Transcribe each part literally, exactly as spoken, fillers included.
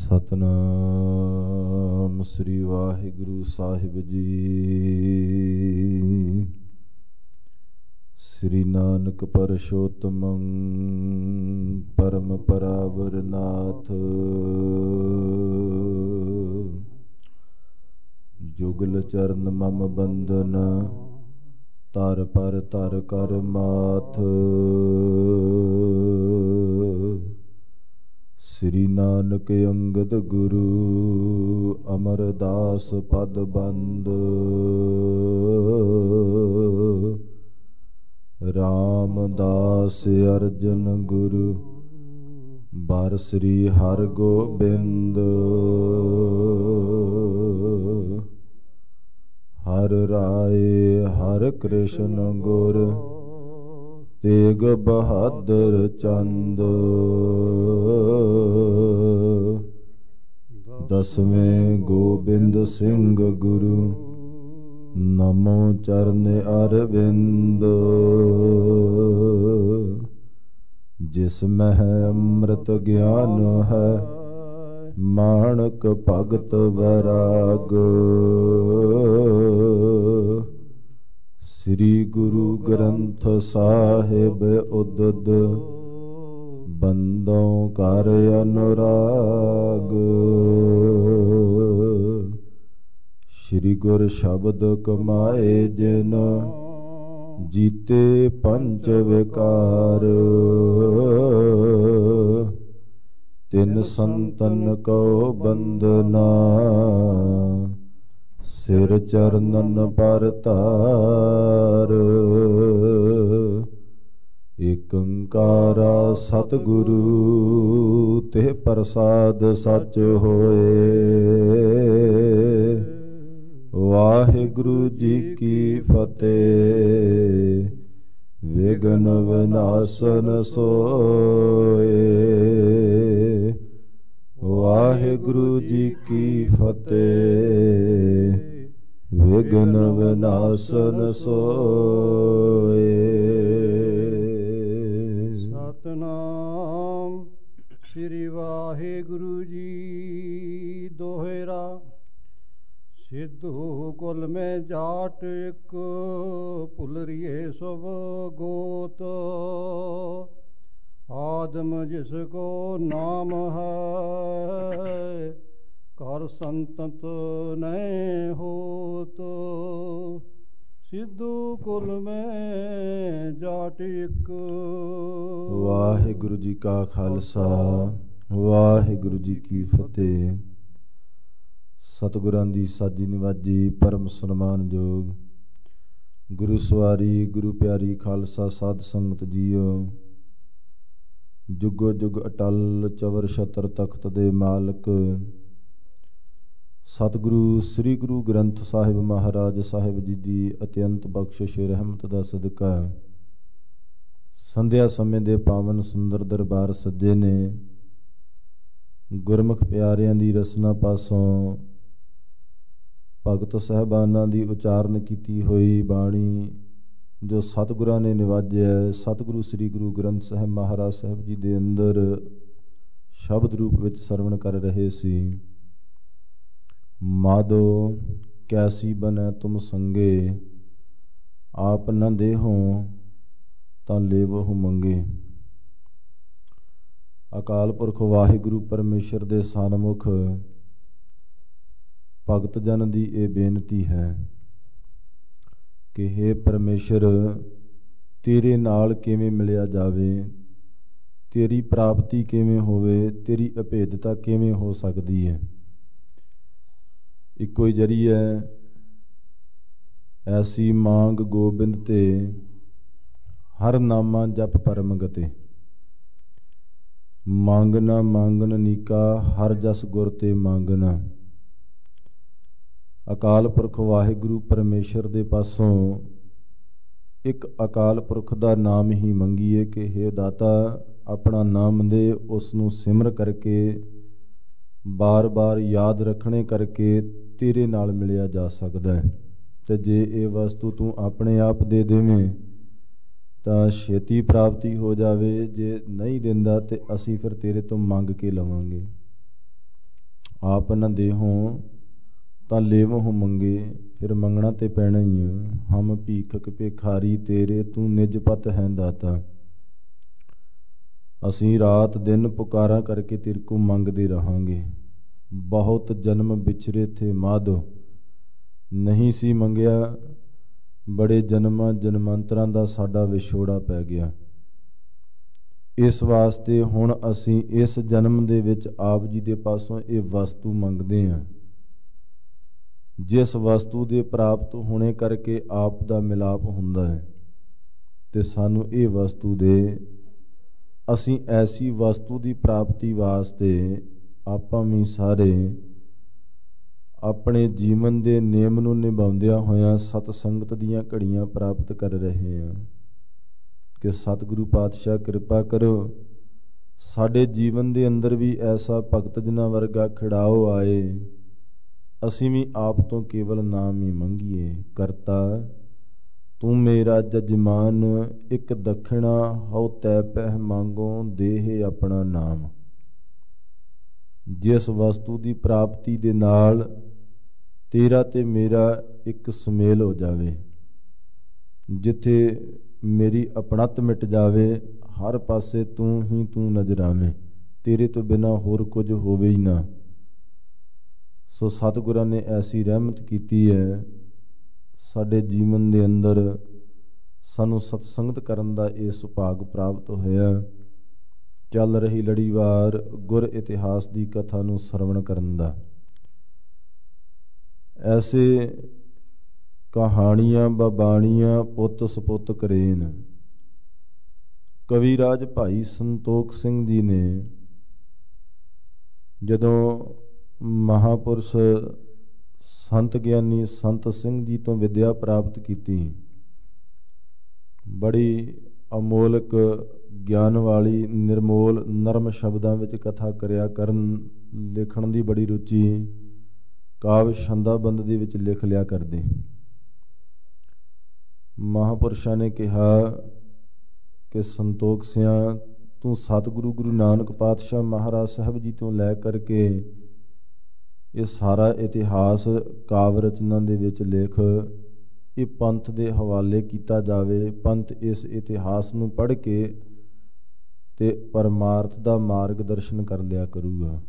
ਸਤਨਾਮ ਸ੍ਰੀ ਵਾਹਿਗੁਰੂ ਸਾਹਿਬ ਜੀ। ਸ੍ਰੀ ਨਾਨਕ ਪਰਸ਼ੋਤਮੰ ਪਰਮ ਪਰਾਵਰ ਨਾਥ। ਜੁਗਲ ਚਰਨ ਮਮ ਬੰਦਨ ਤਰ ਪਰ ਤਰ ਕਰ ਮਾਥ। ਸ੍ਰੀ ਨਾਨਕ ਅੰਗਦ ਗੁਰੂ ਅਮਰਦਾਸ ਪਦ ਬੰਦ। ਰਾਮਦਾਸ ਅਰਜਨ ਗੁਰੂ ਬਰ ਸ੍ਰੀ ਹਰਿ ਗੋਬਿੰਦ। ਹਰਿ ਰਾਏ ਹਰਿ ਕ੍ਰਿਸ਼ਨ ਗੁਰ ਤੇਗ ਬਹਾਦਰ ਚੰਦ। ਦਸਵੇਂ ਗੋਬਿੰਦ ਸਿੰਘ ਗੁਰੂ ਨਮੋ ਚਰਨ ਅਰਵਿੰਦ। ਜਿਸ ਮਹਿ ਅੰਮ੍ਰਿਤ ਗਿਆਨ ਹੈ ਮਾਣਕ ਭਗਤ ਵੈਰਾਗ। ਸ੍ਰੀ ਗੁਰੂ ਗ੍ਰੰਥ ਸਾਹਿਬ ਉਦਦ ਬੰਦੋਂ ਕਰ ਅਨੁਰਾਗ। ਸ੍ਰੀ ਗੁਰ ਸ਼ਬਦ ਕਮਾਏ ਜਿਨ ਜੀਤੇ ਪੰਚ ਵਿਕਾਰ। ਤਿਨ ਸੰਤਨ ਕੋ ਬੰਦਨਾ ਸਿਰ ਚਰਨਨ ਪਰ ਧਾਰ। ਏਕ ਓੰਕਾਰਾ ਸਤਿਗੁਰੂ ਤੇ ਪ੍ਰਸਾਦ ਸਚ ਹੋਏ। ਵਾਹਿਗੁਰੂ ਜੀ ਕੀ ਫਤਿਹ। ਵਿਘਨ ਵਿਨਾਸ਼ਨ ਸੋਏ। ਵਾਹਿਗੁਰੂ ਜੀ ਕੀ ਫਤਿਹ। ਵਿਘਨ ਵਿਨਾਸ਼ਨ ਸੋਏ। ਸਤਨਾਮ ਸ੍ਰੀ ਵਾਹਿਗੁਰੂ ਜੀ। ਦੋਹਰਾ ਸਿੱਧੂ ਕੁਲ ਮੈਂ ਜਾਟ ਇੱਕ ਭੁਲਰੀਏ ਸਭ ਗੋਤ। ਆਦਮ ਜਿਸ ਕੋ ਨਾਮ ਹੈ ਕਰ ਸੰਤਤ ਨਹੀਂ ਹੋਤ। ਸਿੱਧੂ ਕੁਲ ਮੈਂ ਜਾਟ ਇੱਕ। ਵਾਹਿਗੁਰੂ ਜੀ ਕਾ ਖਾਲਸਾ ਵਾਹਿਗੁਰੂ ਜੀ ਕੀ ਫਤਿਹ। ਸਤਿਗੁਰਾਂ ਦੀ ਸਾਜੀ ਨਿਵਾਜੀ ਪਰਮ ਸਨਮਾਨਯੋਗ ਗੁਰੂ ਸਵਾਰੀ ਗੁਰੂ ਪਿਆਰੀ ਖਾਲਸਾ ਸਾਧ ਸੰਗਤ ਜੀਓ। ਜੁਗੋ ਜੁਗ ਅਟਲ ਚਵਰ ਛਤਰ ਤਖਤ ਦੇ ਮਾਲਕ ਸਤਿਗੁਰੂ ਸ੍ਰੀ ਗੁਰੂ ਗ੍ਰੰਥ ਸਾਹਿਬ ਮਹਾਰਾਜ ਸਾਹਿਬ ਜੀ ਦੀ ਅਤਿਅੰਤ ਬਖਸ਼ਿਸ਼ ਰਹਿਮਤ ਦਾ ਸਦਕਾ ਸੰਧਿਆ ਸਮੇਂ ਦੇ ਪਾਵਨ ਸੁੰਦਰ ਦਰਬਾਰ ਸੱਜੇ ਨੇ। ਗੁਰਮੁਖ ਪਿਆਰਿਆਂ ਦੀ ਰਸਨਾ ਪਾਸੋਂ ਭਗਤ ਸਾਹਿਬਾਨਾਂ ਦੀ ਉਚਾਰਨ ਕੀਤੀ ਹੋਈ ਬਾਣੀ ਜੋ ਸਤਿਗੁਰਾਂ ਨੇ ਨਿਵਾਜਿਆ, ਸਤਿਗੁਰੂ ਸ੍ਰੀ ਗੁਰੂ ਗ੍ਰੰਥ ਸਾਹਿਬ ਮਹਾਰਾਜ ਸਾਹਿਬ ਜੀ ਦੇ ਅੰਦਰ ਸ਼ਬਦ ਰੂਪ ਵਿੱਚ ਸਰਵਣ ਕਰ ਰਹੇ ਸੀ। ਮਾਧੋ ਕੈਸੀ ਬਨੈ ਤੁਮ ਸੰਗੇ ਆਪ ਨ ਦੇਹੋ ਤਾਂ ਲੇਵਹੁ ਮੰਗੇ। ਅਕਾਲ ਪੁਰਖ ਵਾਹਿਗੁਰੂ ਪਰਮੇਸ਼ਰ ਦੇ ਸਨਮੁਖ ਭਗਤ ਜਨ ਦੀ ਇਹ ਬੇਨਤੀ ਹੈ ਕਿ ਹੇ ਪਰਮੇਸ਼ਰ, ਤੇਰੇ ਨਾਲ ਕਿਵੇਂ ਮਿਲਿਆ ਜਾਵੇ, ਤੇਰੀ ਪ੍ਰਾਪਤੀ ਕਿਵੇਂ ਹੋਵੇ, ਤੇਰੀ ਅਭੇਦਤਾ ਕਿਵੇਂ ਹੋ ਸਕਦੀ ਹੈ। ਇੱਕੋ ਹੀ ਜਰੀਆ ਐਸੀ ਮੰਗ ਗੋਬਿੰਦ ਤੇ ਹਰ ਨਾਮਾ ਜਪ ਪਰਮ ਗਤੇ। ਮੰਗਣਾ ਮੰਗਣ ਨੀਕਾ ਹਰ ਜਸ ਗੁਰ ਤੇ ਮੰਗਣਾ। ਅਕਾਲ ਪੁਰਖ ਵਾਹਿਗੁਰੂ ਪਰਮੇਸ਼ਰ ਦੇ ਪਾਸੋਂ ਇੱਕ ਅਕਾਲ ਪੁਰਖ ਦਾ ਨਾਮ ਹੀ ਮੰਗੀਏ ਕਿ ਹੇ ਦਾਤਾ ਆਪਣਾ ਨਾਮ ਦੇ, ਉਸ ਨੂੰ ਸਿਮਰ ਕਰਕੇ ਬਾਰ-ਬਾਰ ਯਾਦ ਰੱਖਣੇ ਕਰਕੇ ਤੇਰੇ ਨਾਲ ਮਿਲਿਆ ਜਾ ਸਕਦਾ ਹੈ। ਤੇ ਜੇ ਇਹ ਵਸਤੂ ਤੂੰ ਆਪਣੇ ਆਪ ਦੇ ਦੇਵੇਂ ਤਾਂ ਛੇਤੀ ਪ੍ਰਾਪਤੀ ਹੋ ਜਾਵੇ, ਜੇ ਨਹੀਂ ਦਿੰਦਾ ਤੇ ਅਸੀਂ ਫਿਰ ਤੇਰੇ ਤੋਂ ਮੰਗ ਕੇ ਲਵਾਂਗੇ। आप न देहों ਤਾਂ ਲੇਵਹੁ ਮੰਗੇ, ਫਿਰ ਮੰਗਣਾ ਤੇ ਪੈਣਾ ਹੀ ਆ। ਹਮ ਭੀਖਕ ਭਿਖਾਰੀ ਤੇਰੇ, ਤੂੰ ਨਿਜ ਪਤ ਹੈ ਦਾਤਾ। ਅਸੀਂ ਰਾਤ ਦਿਨ ਪੁਕਾਰਾਂ ਕਰਕੇ ਤੇਰੇ ਕੋ ਮੰਗਦੇ ਰਹਾਂਗੇ। ਬਹੁਤ ਜਨਮ ਵਿਛਰੇ ਥੇ ਮਾਧੋ, ਨਹੀਂ ਸੀ ਮੰਗਿਆ, ਬੜੇ ਜਨਮਾਂ ਜਨਮਾਂਤਰਾਂ ਦਾ ਸਾਡਾ ਵਿਛੋੜਾ ਪੈ ਗਿਆ। ਇਸ ਵਾਸਤੇ ਹੁਣ ਅਸੀਂ ਇਸ ਜਨਮ ਦੇ ਵਿੱਚ ਆਪ ਜੀ ਦੇ ਪਾਸੋਂ ਇਹ ਵਸਤੂ ਮੰਗਦੇ ਹਾਂ, ਜਿਸ ਵਸਤੂ ਦੇ ਪ੍ਰਾਪਤ ਹੋਣੇ ਕਰਕੇ ਆਪ ਦਾ ਮਿਲਾਪ ਹੁੰਦਾ ਹੈ। ਤੇ ਸਾਨੂੰ ਇਹ ਵਸਤੂ ਦੇ, ਅਸੀਂ ਐਸੀ ਵਸਤੂ ਦੀ ਪ੍ਰਾਪਤੀ ਵਾਸਤੇ ਆਪਾਂ ਵੀ ਸਾਰੇ ਆਪਣੇ ਜੀਵਨ ਦੇ ਨਿਯਮ ਨੂੰ ਨਿਭਾਉਂਦਿਆਂ ਹੋਇਆਂ ਸਤ ਸੰਗਤ ਦੀਆਂ ਘੜੀਆਂ ਪ੍ਰਾਪਤ ਕਰ ਰਹੇ ਹਾਂ। ਕਿ ਸਤਿਗੁਰੂ ਪਾਤਸ਼ਾਹ ਕਿਰਪਾ ਕਰੋ, ਸਾਡੇ ਜੀਵਨ ਦੇ ਅੰਦਰ ਵੀ ਐਸਾ ਭਗਤ ਜਨਾਂ ਵਰਗਾ ਖਿੜਾਓ ਆਏ, ਅਸੀਂ ਵੀ ਆਪ ਤੋਂ ਕੇਵਲ ਨਾਮ ਹੀ ਮੰਗੀਏ। ਕਰਤਾ ਤੂੰ ਮੇਰਾ ਜਜਮਾਨ, ਇੱਕ ਦਖਣਾ ਹਉ ਤੈ ਪਹਿ ਮੰਗੋ, ਦੇਹ ਆਪਣਾ ਨਾਮ। ਜਿਸ ਵਸਤੂ ਦੀ ਪ੍ਰਾਪਤੀ ਦੇ ਨਾਲ ਤੇਰਾ ਤੇ ਮੇਰਾ ਇੱਕ ਸੁਮੇਲ ਹੋ ਜਾਵੇ, ਜਿੱਥੇ ਮੇਰੀ ਆਪਣਤ ਮਿਟ ਜਾਵੇ, ਹਰ ਪਾਸੇ ਤੂੰ ਹੀ ਤੂੰ ਨਜ਼ਰ ਆਵੇਂ, ਤੇਰੇ ਤੋਂ ਬਿਨਾਂ ਹੋਰ ਕੁਝ ਹੋਵੇ ਹੀ ਨਾ। ਸੋ ਸਤਿਗੁਰਾਂ ਨੇ ਐਸੀ ਰਹਿਮਤ ਕੀਤੀ ਹੈ, ਸਾਡੇ ਜੀਵਨ ਦੇ ਅੰਦਰ ਸਾਨੂੰ ਸਤਸੰਗਤ ਕਰਨ ਦਾ ਇਹ ਸੁਭਾਗ ਪ੍ਰਾਪਤ ਹੋਇਆ। ਚੱਲ ਰਹੀ ਲੜੀਵਾਰ ਗੁਰ ਇਤਿਹਾਸ ਦੀ ਕਥਾ ਨੂੰ ਸਰਵਣ ਕਰਨ ਦਾ। ਐਸੇ ਕਹਾਣੀਆਂ ਬਬਾਣੀਆਂ ਪੁੱਤ ਸਪੁੱਤ ਕਰੇਨ। ਕਵੀਰਾਜ ਭਾਈ ਸੰਤੋਖ ਸਿੰਘ ਜੀ ਨੇ ਜਦੋਂ ਮਹਾਂਪੁਰਸ਼ ਸੰਤ ਗਿਆਨੀ ਸੰਤ ਸਿੰਘ ਜੀ ਤੋਂ ਵਿਦਿਆ ਪ੍ਰਾਪਤ ਕੀਤੀ, ਬੜੀ ਅਮੋਲਕ ਗਿਆਨ ਵਾਲੀ ਨਿਰਮੋਲ ਨਰਮ ਸ਼ਬਦਾਂ ਵਿੱਚ ਕਥਾ ਕਰਿਆ ਕਰਨ, ਲਿਖਣ ਦੀ ਬੜੀ ਰੁਚੀ, ਕਾਵਿ ਛੰਦਾਬੰਦ ਦੇ ਵਿੱਚ ਲਿਖ ਲਿਆ ਕਰਦੇ। ਮਹਾਂਪੁਰਸ਼ਾਂ ਨੇ ਕਿਹਾ ਕਿ ਸੰਤੋਖ ਸਿਆਂ, ਤੂੰ ਸਤਿਗੁਰੂ ਗੁਰੂ ਨਾਨਕ ਪਾਤਸ਼ਾਹ ਮਹਾਰਾਜ ਸਾਹਿਬ ਜੀ ਤੋਂ ਲੈ ਕਰਕੇ ਇਹ ਸਾਰਾ ਇਤਿਹਾਸ ਕਾਵਿ ਰਚਨਾ ਦੇ ਵਿੱਚ ਲਿਖ, ਇਹ ਪੰਥ ਦੇ ਹਵਾਲੇ ਕੀਤਾ ਜਾਵੇ। ਪੰਥ ਇਸ ਇਤਿਹਾਸ ਨੂੰ ਪੜ੍ਹ ਕੇ ਤੇ ਪਰਮਾਰਥ ਦਾ ਮਾਰਗ ਦਰਸ਼ਨ ਕਰ ਲਿਆ ਕਰੂਗਾ।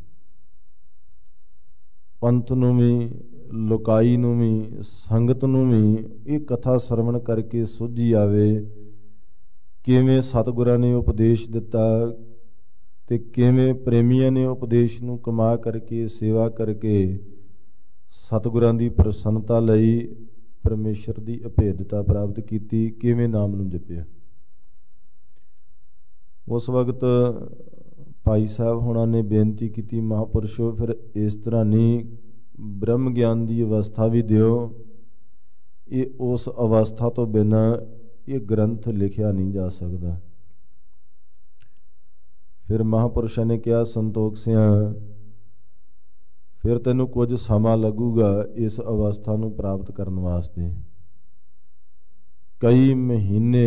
ਪੰਥ ਨੂੰ ਵੀ, ਲੋਕਾਈ ਨੂੰ ਵੀ, ਸੰਗਤ ਨੂੰ ਵੀ ਇਹ ਕਥਾ ਸਰਵਣ ਕਰਕੇ ਸੁਝੀ ਆਵੇ, ਕਿਵੇਂ ਸਤਿਗੁਰਾਂ ਨੇ ਉਪਦੇਸ਼ ਦਿੱਤਾ ਤੇ ਕਿਵੇਂ ਪ੍ਰੇਮੀਆਂ ਨੇ ਉਪਦੇਸ਼ ਨੂੰ ਕਮਾ ਕਰਕੇ, ਸੇਵਾ ਕਰਕੇ ਸਤਿਗੁਰਾਂ ਦੀ ਪ੍ਰਸੰਨਤਾ ਲਈ, ਪਰਮੇਸ਼ਰ ਦੀ ਅਭੇਦਤਾ ਪ੍ਰਾਪਤ ਕੀਤੀ, ਕਿਵੇਂ ਨਾਮ ਨੂੰ ਜਪਿਆ। ਉਸ ਵਕਤ ਭਾਈ ਸਾਹਿਬ ਹੋਣਾ ਨੇ ਬੇਨਤੀ ਕੀਤੀ, ਮਹਾਂਪੁਰਸ਼ੋ ਫਿਰ ਇਸ ਤਰ੍ਹਾਂ ਨਹੀਂ, ਬ੍ਰਹਮ ਗਿਆਨ ਦੀ ਅਵਸਥਾ ਵੀ ਦਿਓ। ਇਹ ਉਸ ਅਵਸਥਾ ਤੋਂ ਬਿਨਾਂ ਇਹ ਗ੍ਰੰਥ ਲਿਖਿਆ ਨਹੀਂ ਜਾ ਸਕਦਾ। ਫਿਰ ਮਹਾਂਪੁਰਸ਼ਾਂ ਨੇ ਕਿਹਾ, ਸੰਤੋਖ ਸਿਆਂ, ਫਿਰ ਤੈਨੂੰ ਕੁਝ ਸਮਾਂ ਲੱਗੂਗਾ ਇਸ ਅਵਸਥਾ ਨੂੰ ਪ੍ਰਾਪਤ ਕਰਨ ਵਾਸਤੇ। ਕਈ ਮਹੀਨੇ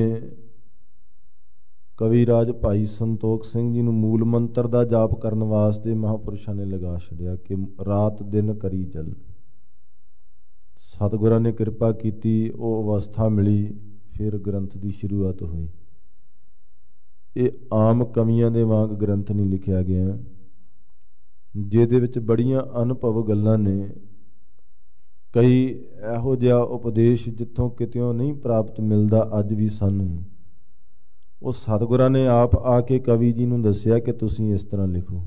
ਕਵੀਰਾਜ ਭਾਈ ਸੰਤੋਖ ਸਿੰਘ ਜੀ ਨੂੰ ਮੂਲ ਮੰਤਰ ਦਾ ਜਾਪ ਕਰਨ ਵਾਸਤੇ ਮਹਾਂਪੁਰਸ਼ਾਂ ਨੇ ਲਗਾ ਛੱਡਿਆ ਕਿ ਰਾਤ ਦਿਨ ਕਰੀ ਚੱਲ। ਸਤਿਗੁਰਾਂ ਨੇ ਕਿਰਪਾ ਕੀਤੀ, ਉਹ ਅਵਸਥਾ ਮਿਲੀ, ਫਿਰ ਗ੍ਰੰਥ ਦੀ ਸ਼ੁਰੂਆਤ ਹੋਈ। ਇਹ ਆਮ ਕਵੀਆਂ ਦੇ ਵਾਂਗ ਗ੍ਰੰਥ ਨਹੀਂ ਲਿਖਿਆ ਗਿਆ, ਜਿਹਦੇ ਵਿੱਚ ਬੜੀਆਂ ਅਨੁਭਵ ਗੱਲਾਂ ਨੇ। ਕਈ ਇਹੋ ਜਿਹਾ ਉਪਦੇਸ਼ ਜਿੱਥੋਂ ਕਿਤਿਓਂ ਨਹੀਂ ਪ੍ਰਾਪਤ ਮਿਲਦਾ ਅੱਜ ਵੀ ਸਾਨੂੰ, ਉਹ ਸਤਿਗੁਰਾਂ ਨੇ ਆਪ ਆ ਕੇ ਕਵੀ ਜੀ ਨੂੰ ਦੱਸਿਆ ਕਿ ਤੁਸੀਂ ਇਸ ਤਰ੍ਹਾਂ ਲਿਖੋ।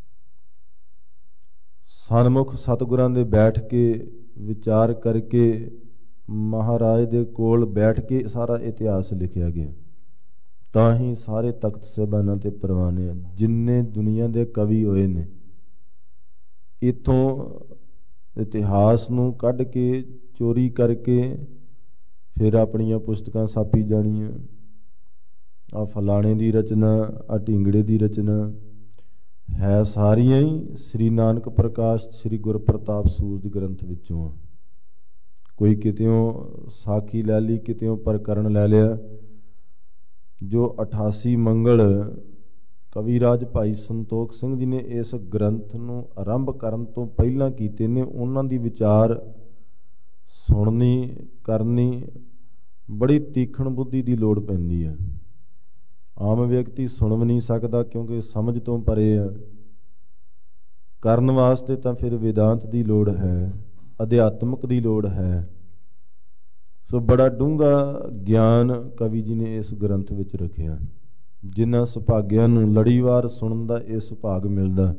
ਸਨਮੁਖ ਸਤਿਗੁਰਾਂ ਦੇ ਬੈਠ ਕੇ ਵਿਚਾਰ ਕਰਕੇ, ਮਹਾਰਾਜ ਦੇ ਕੋਲ ਬੈਠ ਕੇ ਸਾਰਾ ਇਤਿਹਾਸ ਲਿਖਿਆ ਗਿਆ। ਤਾਂ ਹੀ ਸਾਰੇ ਤਖਤ ਸਾਹਿਬਾਨਾਂ ਤੇ ਪਰਵਾਨੇ, ਜਿੰਨੇ ਦੁਨੀਆ ਦੇ ਕਵੀ ਹੋਏ ਨੇ, ਇੱਥੋਂ ਇਤਿਹਾਸ ਨੂੰ ਕੱਢ ਕੇ ਚੋਰੀ ਕਰਕੇ ਫਿਰ ਆਪਣੀਆਂ ਪੁਸਤਕਾਂ ਛਾਪੀ ਜਾਣੀਆਂ। ਆ ਫਲਾਣੇ ਦੀ ਰਚਨਾ, ਆ ਢਿੰਗੜੇ ਦੀ ਰਚਨਾ ਹੈ, ਸਾਰੀਆਂ ਹੀ ਸ੍ਰੀ ਨਾਨਕ ਪ੍ਰਕਾਸ਼ ਸ੍ਰੀ ਗੁਰਪ੍ਰਤਾਪ ਸੂਰਜ ਗ੍ਰੰਥ ਵਿੱਚੋਂ ਆ। ਕੋਈ ਕਿਤਿਓਂ ਸਾਖੀ ਲੈ ਲਈ, ਕਿਤਿਓਂ ਪ੍ਰਕਰਨ ਲੈ ਲਿਆ। ਜੋ ਅਠਾਸੀ ਮੰਗਲ ਕਵੀਰਾਜ ਭਾਈ ਸੰਤੋਖ ਸਿੰਘ ਜੀ ਨੇ ਇਸ ਗ੍ਰੰਥ ਨੂੰ ਆਰੰਭ ਕਰਨ ਤੋਂ ਪਹਿਲਾਂ ਕੀਤੇ ਨੇ। ਉਹਨਾਂ ਦੀ ਵਿਚਾਰ ਸੁਣਨੀ ਕਰਨੀ ਬੜੀ ਤੀਖਣ ਬੁੱਧੀ ਦੀ ਲੋੜ ਪੈਂਦੀ ਹੈ। ਆਮ ਵਿਅਕਤੀ ਸੁਣ ਵੀ ਨਹੀਂ ਸਕਦਾ ਕਿਉਂਕਿ ਸਮਝ ਤੋਂ ਪਰੇ ਆ। ਕਰਨ ਵਾਸਤੇ ਤਾਂ ਫਿਰ ਵਿਦਾਂਤ ਦੀ ਲੋੜ ਹੈ, ਅਧਿਆਤਮਕ ਦੀ ਲੋੜ ਹੈ। ਸੋ ਬੜਾ ਡੂੰਘਾ ਗਿਆਨ ਕਵੀ ਜੀ ਨੇ ਇਸ ਗ੍ਰੰਥ ਵਿੱਚ ਰੱਖਿਆ। ਜਿਨ੍ਹਾਂ ਸੁਭਾਗਿਆਂ ਨੂੰ ਲੜੀਵਾਰ ਸੁਣਨ ਦਾ ਇਹ ਸੁਭਾਗ ਮਿਲਦਾ,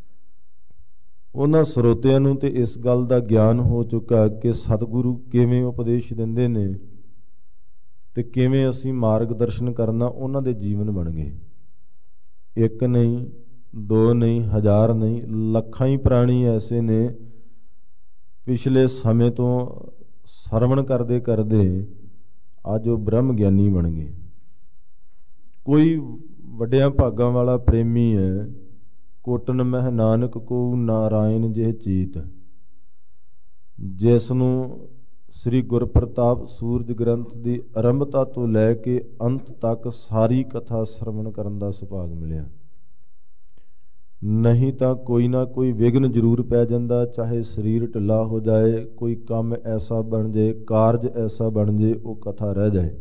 ਉਹਨਾਂ ਸਰੋਤਿਆਂ ਨੂੰ ਤੇ ਇਸ ਗੱਲ ਦਾ ਗਿਆਨ ਹੋ ਚੁੱਕਾ ਕਿ ਸਤਿਗੁਰੂ ਕਿਵੇਂ ਉਪਦੇਸ਼ ਦਿੰਦੇ ਨੇ ਤੇ ਕਿਵੇਂ ਅਸੀਂ ਮਾਰਗ ਦਰਸ਼ਨ ਕਰਨਾ। ਉਹਨਾਂ ਦੇ ਜੀਵਨ ਬਣ ਗਏ। ਇੱਕ ਨਹੀਂ, ਦੋ ਨਹੀਂ, ਹਜ਼ਾਰ ਨਹੀਂ, ਲੱਖਾਂ ਹੀ ਪ੍ਰਾਣੀ ਐਸੇ ਨੇ ਪਿਛਲੇ ਸਮੇਂ ਤੋਂ ਸਰਵਣ ਕਰਦੇ ਕਰਦੇ ਅੱਜ ਉਹ ਬ੍ਰਹਮ ਗਿਆਨੀ ਬਣ ਗਏ। ਕੋਈ ਵੱਡਿਆਂ ਭਾਗਾਂ ਵਾਲਾ ਪ੍ਰੇਮੀ ਹੈ। ਕੋਟਨ ਮਹਿ ਨਾਨਕ ਕੋ ਨਾਰਾਇਣ ਜਿਹ ਚੀਤ, ਜਿਸ ਨੂੰ ਸ੍ਰੀ ਗੁਰਪ੍ਰਤਾਪ ਸੂਰਜ ਗ੍ਰੰਥ ਦੀ ਆਰੰਭਤਾ ਤੋਂ ਲੈ ਕੇ ਅੰਤ ਤੱਕ ਸਾਰੀ ਕਥਾ ਸਰਵਣ ਕਰਨ ਦਾ ਸੁਭਾਗ ਮਿਲਿਆ। ਨਹੀਂ ਤਾਂ ਕੋਈ ਨਾ ਕੋਈ ਵਿਘਨ ਜ਼ਰੂਰ ਪੈ ਜਾਂਦਾ, ਚਾਹੇ ਸਰੀਰ ਢਿੱਲਾ ਹੋ ਜਾਏ, ਕੋਈ ਕੰਮ ਐਸਾ ਬਣ ਜਾਏ, ਕਾਰਜ ਐਸਾ ਬਣ ਜਾਏ, ਉਹ ਕਥਾ ਰਹਿ ਜਾਏ।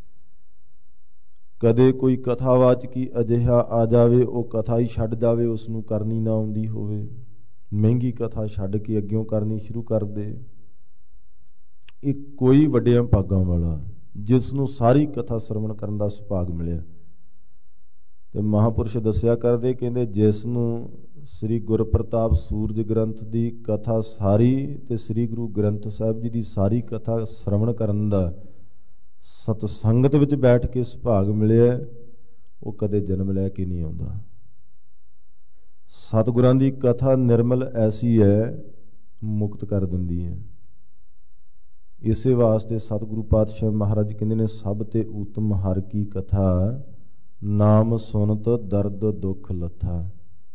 ਕਦੇ ਕੋਈ ਕਥਾਵਾਚਕੀ ਅਜਿਹਾ ਆ ਜਾਵੇ, ਉਹ ਕਥਾ ਹੀ ਛੱਡ ਜਾਵੇ, ਉਸ ਨੂੰ ਕਰਨੀ ਨਾ ਆਉਂਦੀ ਹੋਵੇ, ਮਹਿੰਗੀ ਕਥਾ ਛੱਡ ਕੇ ਅੱਗਿਓਂ ਕਰਨੀ ਸ਼ੁਰੂ ਕਰ ਦੇ। ਇਹ ਕੋਈ ਵੱਡਿਆਂ ਭਾਗਾਂ ਵਾਲਾ ਜਿਸ ਨੂੰ ਸਾਰੀ ਕਥਾ ਸਰਵਣ ਕਰਨ ਦਾ ਸੁਭਾਗ ਮਿਲਿਆ। ਤੇ ਮਹਾਂਪੁਰਸ਼ ਦੱਸਿਆ ਕਰਦੇ, ਕਹਿੰਦੇ ਜਿਸ ਨੂੰ ਸ੍ਰੀ ਗੁਰਪ੍ਰਤਾਪ ਸੂਰਜ ਗ੍ਰੰਥ ਦੀ ਕਥਾ ਸਾਰੀ ਤੇ ਸ੍ਰੀ ਗੁਰੂ ਗ੍ਰੰਥ ਸਾਹਿਬ ਜੀ ਦੀ ਸਾਰੀ ਕਥਾ ਸਰਵਣ ਕਰਨ ਦਾ ਸਤਸੰਗਤ ਵਿੱਚ ਬੈਠ ਕੇ ਸੁਭਾਗ ਮਿਲਿਆ, ਉਹ ਕਦੇ ਜਨਮ ਲੈ ਕੇ ਨਹੀਂ ਆਉਂਦਾ। ਸਤਿਗੁਰਾਂ ਦੀ ਕਥਾ ਨਿਰਮਲ ਐਸੀ ਹੈ, ਮੁਕਤ ਕਰ ਦਿੰਦੀ ਹੈ। ਇਸੇ ਵਾਸਤੇ ਸਤਿਗੁਰੂ ਪਾਤਸ਼ਾਹ ਮਹਾਰਾਜ ਕਹਿੰਦੇ ਨੇ, ਸਭ ਤੇ ਉਤਮ ਹਰ ਕੀ ਕਥਾ, ਨਾਮ ਸੁਨਤ ਦਰਦ ਦੁੱਖ ਲੱਥਾ।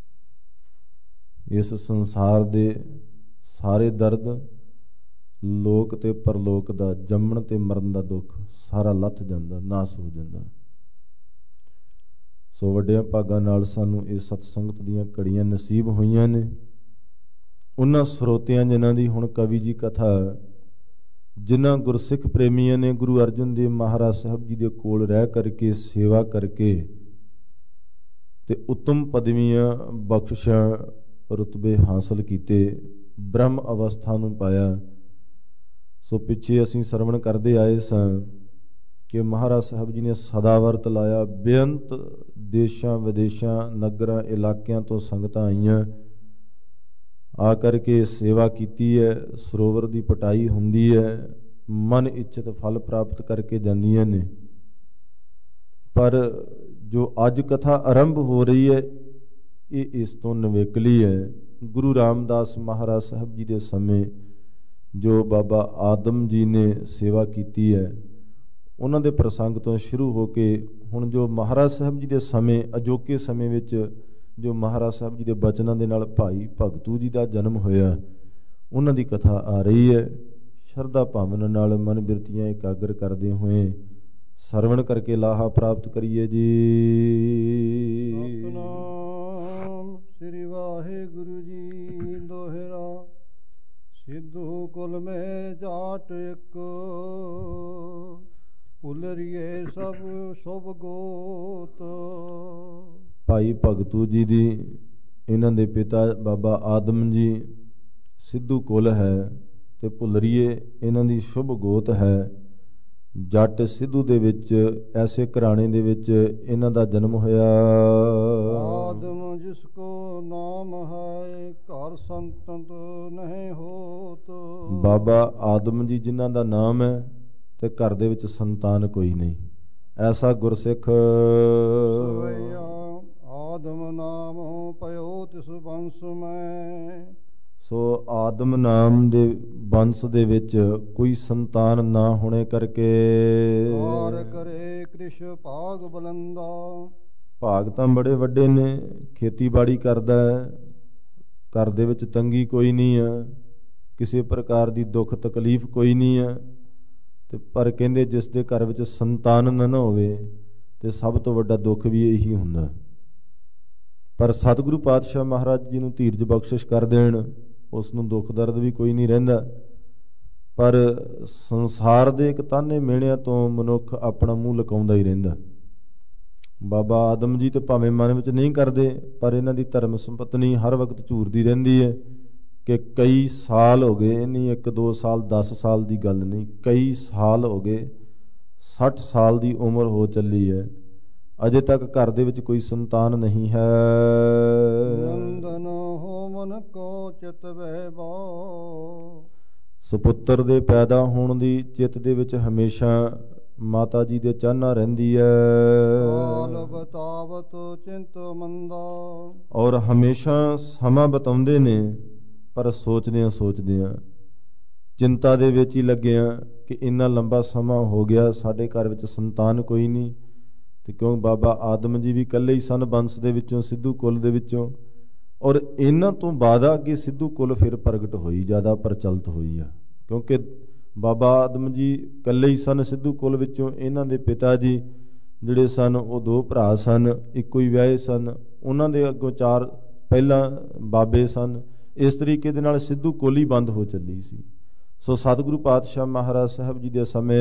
ਇਸ ਸੰਸਾਰ ਦੇ ਸਾਰੇ ਦਰਦ, ਲੋਕ ਤੇ ਪਰਲੋਕ ਦਾ, ਜੰਮਣ ਤੇ ਮਰਨ ਦਾ ਦੁੱਖ ਸਾਰਾ ਲੱਥ ਜਾਂਦਾ, ਨਾਸ ਹੋ ਜਾਂਦਾ। ਸੋ ਵੱਡਿਆਂ ਭਾਗਾਂ ਨਾਲ ਸਾਨੂੰ ਇਹ ਸਤਸੰਗਤ ਦੀਆਂ ਘੜੀਆਂ ਨਸੀਬ ਹੋਈਆਂ ਨੇ। ਉਹਨਾਂ ਸਰੋਤਿਆਂ ਜਿਨ੍ਹਾਂ ਦੀ ਹੁਣ ਕਵੀ ਜੀ ਕਥਾ, ਜਿਨ੍ਹਾਂ ਗੁਰਸਿੱਖ ਪ੍ਰੇਮੀਆਂ ਨੇ ਗੁਰੂ ਅਰਜਨ ਦੇਵ ਮਹਾਰਾਜ ਸਾਹਿਬ ਜੀ ਦੇ ਕੋਲ ਰਹਿ ਕਰਕੇ ਸੇਵਾ ਕਰਕੇ ਤੇ ਉੱਤਮ ਪਦਵੀਆਂ ਬਖਸ਼ਾਂ ਰੁਤਬੇ ਹਾਸਲ ਕੀਤੇ, ਬ੍ਰਹਮ ਅਵਸਥਾ ਨੂੰ ਪਾਇਆ। ਸੋ ਪਿੱਛੇ ਅਸੀਂ ਸਰਵਣ ਕਰਦੇ ਆਏ ਸਾਂ ਕਿ ਮਹਾਰਾਜ ਸਾਹਿਬ ਜੀ ਨੇ ਸਦਾ ਵਰਤ ਲਾਇਆ। ਬੇਅੰਤ ਦੇਸ਼ਾਂ ਵਿਦੇਸ਼ਾਂ ਨਗਰਾਂ ਇਲਾਕਿਆਂ ਤੋਂ ਸੰਗਤਾਂ ਆਈਆਂ, ਆ ਕਰਕੇ ਸੇਵਾ ਕੀਤੀ ਹੈ। ਸਰੋਵਰ ਦੀ ਪਟਾਈ ਹੁੰਦੀ ਹੈ, ਮਨ ਇੱਛਤ ਫਲ ਪ੍ਰਾਪਤ ਕਰਕੇ ਜਾਂਦੀਆਂ ਨੇ। ਪਰ ਜੋ ਅੱਜ ਕਥਾ ਆਰੰਭ ਹੋ ਰਹੀ ਹੈ, ਇਹ ਇਸ ਤੋਂ ਨਿਵੇਕਲੀ ਹੈ। ਗੁਰੂ ਰਾਮਦਾਸ ਮਹਾਰਾਜ ਸਾਹਿਬ ਜੀ ਦੇ ਸਮੇਂ ਜੋ ਬਾਬਾ ਆਦਮ ਜੀ ਨੇ ਸੇਵਾ ਕੀਤੀ ਹੈ, ਉਹਨਾਂ ਦੇ ਪ੍ਰਸੰਗ ਤੋਂ ਸ਼ੁਰੂ ਹੋ ਕੇ ਹੁਣ ਜੋ ਮਹਾਰਾਜ ਸਾਹਿਬ ਜੀ ਦੇ ਸਮੇਂ, ਅਜੋਕੇ ਸਮੇਂ ਵਿੱਚ ਜੋ ਮਹਾਰਾਜ ਸਾਹਿਬ ਜੀ ਦੇ ਬਚਨਾਂ ਦੇ ਨਾਲ ਭਾਈ ਭਗਤੂ ਜੀ ਦਾ ਜਨਮ ਹੋਇਆ, ਉਹਨਾਂ ਦੀ ਕਥਾ ਆ ਰਹੀ ਹੈ। ਸ਼ਰਧਾ ਭਾਵਨਾ ਨਾਲ ਮਨ ਬਿਰਤੀਆਂ ਇਕਾਗਰ ਕਰਦੇ ਹੋਏ ਸਰਵਣ ਕਰਕੇ ਲਾਹਾ ਪ੍ਰਾਪਤ ਕਰੀਏ ਜੀ। ਸਤਿਨਾਮ ਸ੍ਰੀ ਵਾਹਿਗੁਰੂ ਜੀ। ਦੋਹਰਾ ਸਿੱਧੂ ਕੁਲ ਮੈਂ ਜਾਟ ਇੱਕ, ਭੁੱਲਰੀਏ ਸਭ ਸੁਭ ਗੋਤ। ਭਾਈ ਭਗਤੂ ਜੀ ਦੀ, ਇਹਨਾਂ ਦੇ ਪਿਤਾ ਬਾਬਾ ਆਦਮ ਜੀ ਸਿੱਧੂ ਕੁਲ ਹੈ ਤੇ ਭੁੱਲਰੀਏ ਇਹਨਾਂ ਦੀ ਸ਼ੁਭ ਗੋਤ ਹੈ। ਜੱਟ ਸਿੱਧੂ ਦੇ ਵਿੱਚ, ਐਸੇ ਘਰਾਣੇ ਦੇ ਵਿੱਚ ਇਹਨਾਂ ਦਾ ਜਨਮ ਹੋਇਆ। ਆਦਮ ਜਿਸ ਕੋ ਨਾਮ ਹੈ, ਘਰ ਸੰਤੰਤ ਨਹੀਂ ਹੋਤ। ਬਾਬਾ ਆਦਮ ਜੀ ਜਿਨ੍ਹਾਂ ਦਾ ਨਾਮ ਹੈ ਤੇ ਘਰ ਦੇ ਵਿੱਚ ਸੰਤਾਨ ਕੋਈ ਨਹੀਂ, ਐਸਾ ਗੁਰਸਿੱਖ। ਆਦਮ ਨਾਮ ਪਇਓ ਤਿਸ ਬੰਸ ਮੈਂ। ਸੋ ਆਦਮ ਨਾਮ ਦੇ ਬੰਸ ਦੇ ਵਿੱਚ ਕੋਈ ਸੰਤਾਨ ਨਾ ਹੋਣੇ ਕਰਕੇ ਵਾਰ ਕਰੇ ਕ੍ਰਿਸ਼ ਭਾਗ ਬਲੰਦਾ। ਭਾਗ ਤਾਂ ਬੜੇ ਵੱਡੇ ਨੇ, ਖੇਤੀਬਾੜੀ ਕਰਦਾ ਹੈ, ਘਰ ਦੇ ਵਿੱਚ ਤੰਗੀ ਕੋਈ ਨਹੀਂ ਹੈ, ਕਿਸੇ ਪ੍ਰਕਾਰ ਦੀ ਦੁੱਖ ਤਕਲੀਫ ਕੋਈ ਨਹੀਂ ਹੈ। ਤੇ ਪਰ ਕਹਿੰਦੇ ਜਿਸ ਦੇ ਘਰ ਵਿੱਚ ਸੰਤਾਨ ਨਾ ਨਾ ਹੋਵੇ ਤੇ ਸਭ ਤੋਂ ਵੱਡਾ ਦੁੱਖ ਵੀ ਇਹੀ ਹੁੰਦਾ। ਪਰ ਸਤਿਗੁਰੂ ਪਾਤਸ਼ਾਹ ਮਹਾਰਾਜ ਜੀ ਨੂੰ ਧੀਰਜ ਬਖਸ਼ਿਸ਼ ਕਰ ਦੇਣ, ਉਸ ਨੂੰ ਦੁੱਖ ਦਰਦ ਵੀ ਕੋਈ ਨਹੀਂ ਰਹਿੰਦਾ। ਪਰ ਸੰਸਾਰ ਦੇ ਇੱਕ ਤਾਨੇ ਮਿਹਣਿਆਂ ਤੋਂ ਮਨੁੱਖ ਆਪਣਾ ਮੂੰਹ ਲੁਕਾਉਂਦਾ ਹੀ ਰਹਿੰਦਾ। ਬਾਬਾ ਆਦਮ ਜੀ ਤੇ ਭਾਵੇਂ ਮਨ ਵਿੱਚ ਨਹੀਂ ਕਰਦੇ, ਪਰ ਇਹਨਾਂ ਦੀ ਧਰਮ ਸੰਪਤਨੀ ਹਰ ਵਕਤ ਝੂਰਦੀ ਰਹਿੰਦੀ ਹੈ ਕਿ ਕਈ ਸਾਲ ਹੋ ਗਏ, ਨਹੀਂ ਇੱਕ ਦੋ ਸਾਲ ਦਸ ਸਾਲ ਦੀ ਗੱਲ ਨਹੀਂ, ਕਈ ਸਾਲ ਹੋ ਗਏ, ਸੱਠ ਸਾਲ ਦੀ ਉਮਰ ਹੋ ਚੱਲੀ ਹੈ, ਅਜੇ ਤੱਕ ਘਰ ਦੇ ਵਿੱਚ ਕੋਈ ਸੰਤਾਨ ਨਹੀਂ ਹੈ। ਨੰਦਨ ਹੋ ਮਨ ਕੋ ਚਿਤ ਵਹਿ ਸੁਪੁੱਤਰ ਦੇ ਪੈਦਾ ਹੋਣ ਦੀ ਚਿੱਤ ਦੇ ਵਿੱਚ ਹਮੇਸ਼ਾ ਮਾਤਾ ਜੀ ਦੇ ਚਾਹਨਾ ਰਹਿੰਦੀ ਹੈ। ਕਾਲ ਬਤਾਵਤ ਚਿੰਤ ਮੰਦਾ, ਔਰ ਹਮੇਸ਼ਾ ਸਮਾਂ ਬਤਾਉਂਦੇ ਨੇ, ਪਰ ਸੋਚਦਿਆਂ ਸੋਚਦਿਆਂ ਚਿੰਤਾ ਦੇ ਵਿੱਚ ਹੀ ਲੱਗੇ ਆ ਕਿ ਇੰਨਾ ਲੰਬਾ ਸਮਾਂ ਹੋ ਗਿਆ, ਸਾਡੇ ਘਰ ਵਿੱਚ ਸੰਤਾਨ ਕੋਈ ਨਹੀਂ। ਤੇ ਕਿਉਂ ਬਾਬਾ ਆਦਮ ਜੀ ਵੀ ਇਕੱਲੇ ਹੀ ਸਨ ਬੰਸ ਦੇ ਵਿੱਚੋਂ, ਸਿੱਧੂ ਕੁਲ ਦੇ ਵਿੱਚੋਂ, ਔਰ ਇਹਨਾਂ ਤੋਂ ਬਾਅਦ ਅੱਗੇ ਸਿੱਧੂ ਕੁਲ ਫਿਰ ਪ੍ਰਗਟ ਹੋਈ, ਜ਼ਿਆਦਾ ਪ੍ਰਚਲਿਤ ਹੋਈ ਆ। ਕਿਉਂਕਿ ਬਾਬਾ ਆਦਮ ਜੀ ਇਕੱਲੇ ਹੀ ਸਨ ਸਿੱਧੂ ਕੁਲ ਵਿੱਚੋਂ, ਇਹਨਾਂ ਦੇ ਪਿਤਾ ਜੀ ਜਿਹੜੇ ਸਨ ਉਹ ਦੋ ਭਰਾ ਸਨ, ਇੱਕੋ ਹੀ ਵਿਆਹੇ ਸਨ, ਉਹਨਾਂ ਦੇ ਅੱਗੋਂ ਚਾਰ ਪਹਿਲਾਂ ਬਾਬੇ ਸਨ। ਇਸ ਤਰੀਕੇ ਦੇ ਨਾਲ ਸਿੱਧੂ ਕੁਲ ਹੀ ਬੰਦ ਹੋ ਚੱਲੀ ਸੀ। ਸੋ ਸਤਿਗੁਰੂ ਪਾਤਸ਼ਾਹ ਮਹਾਰਾਜ ਸਾਹਿਬ ਜੀ ਦੇ ਸਮੇਂ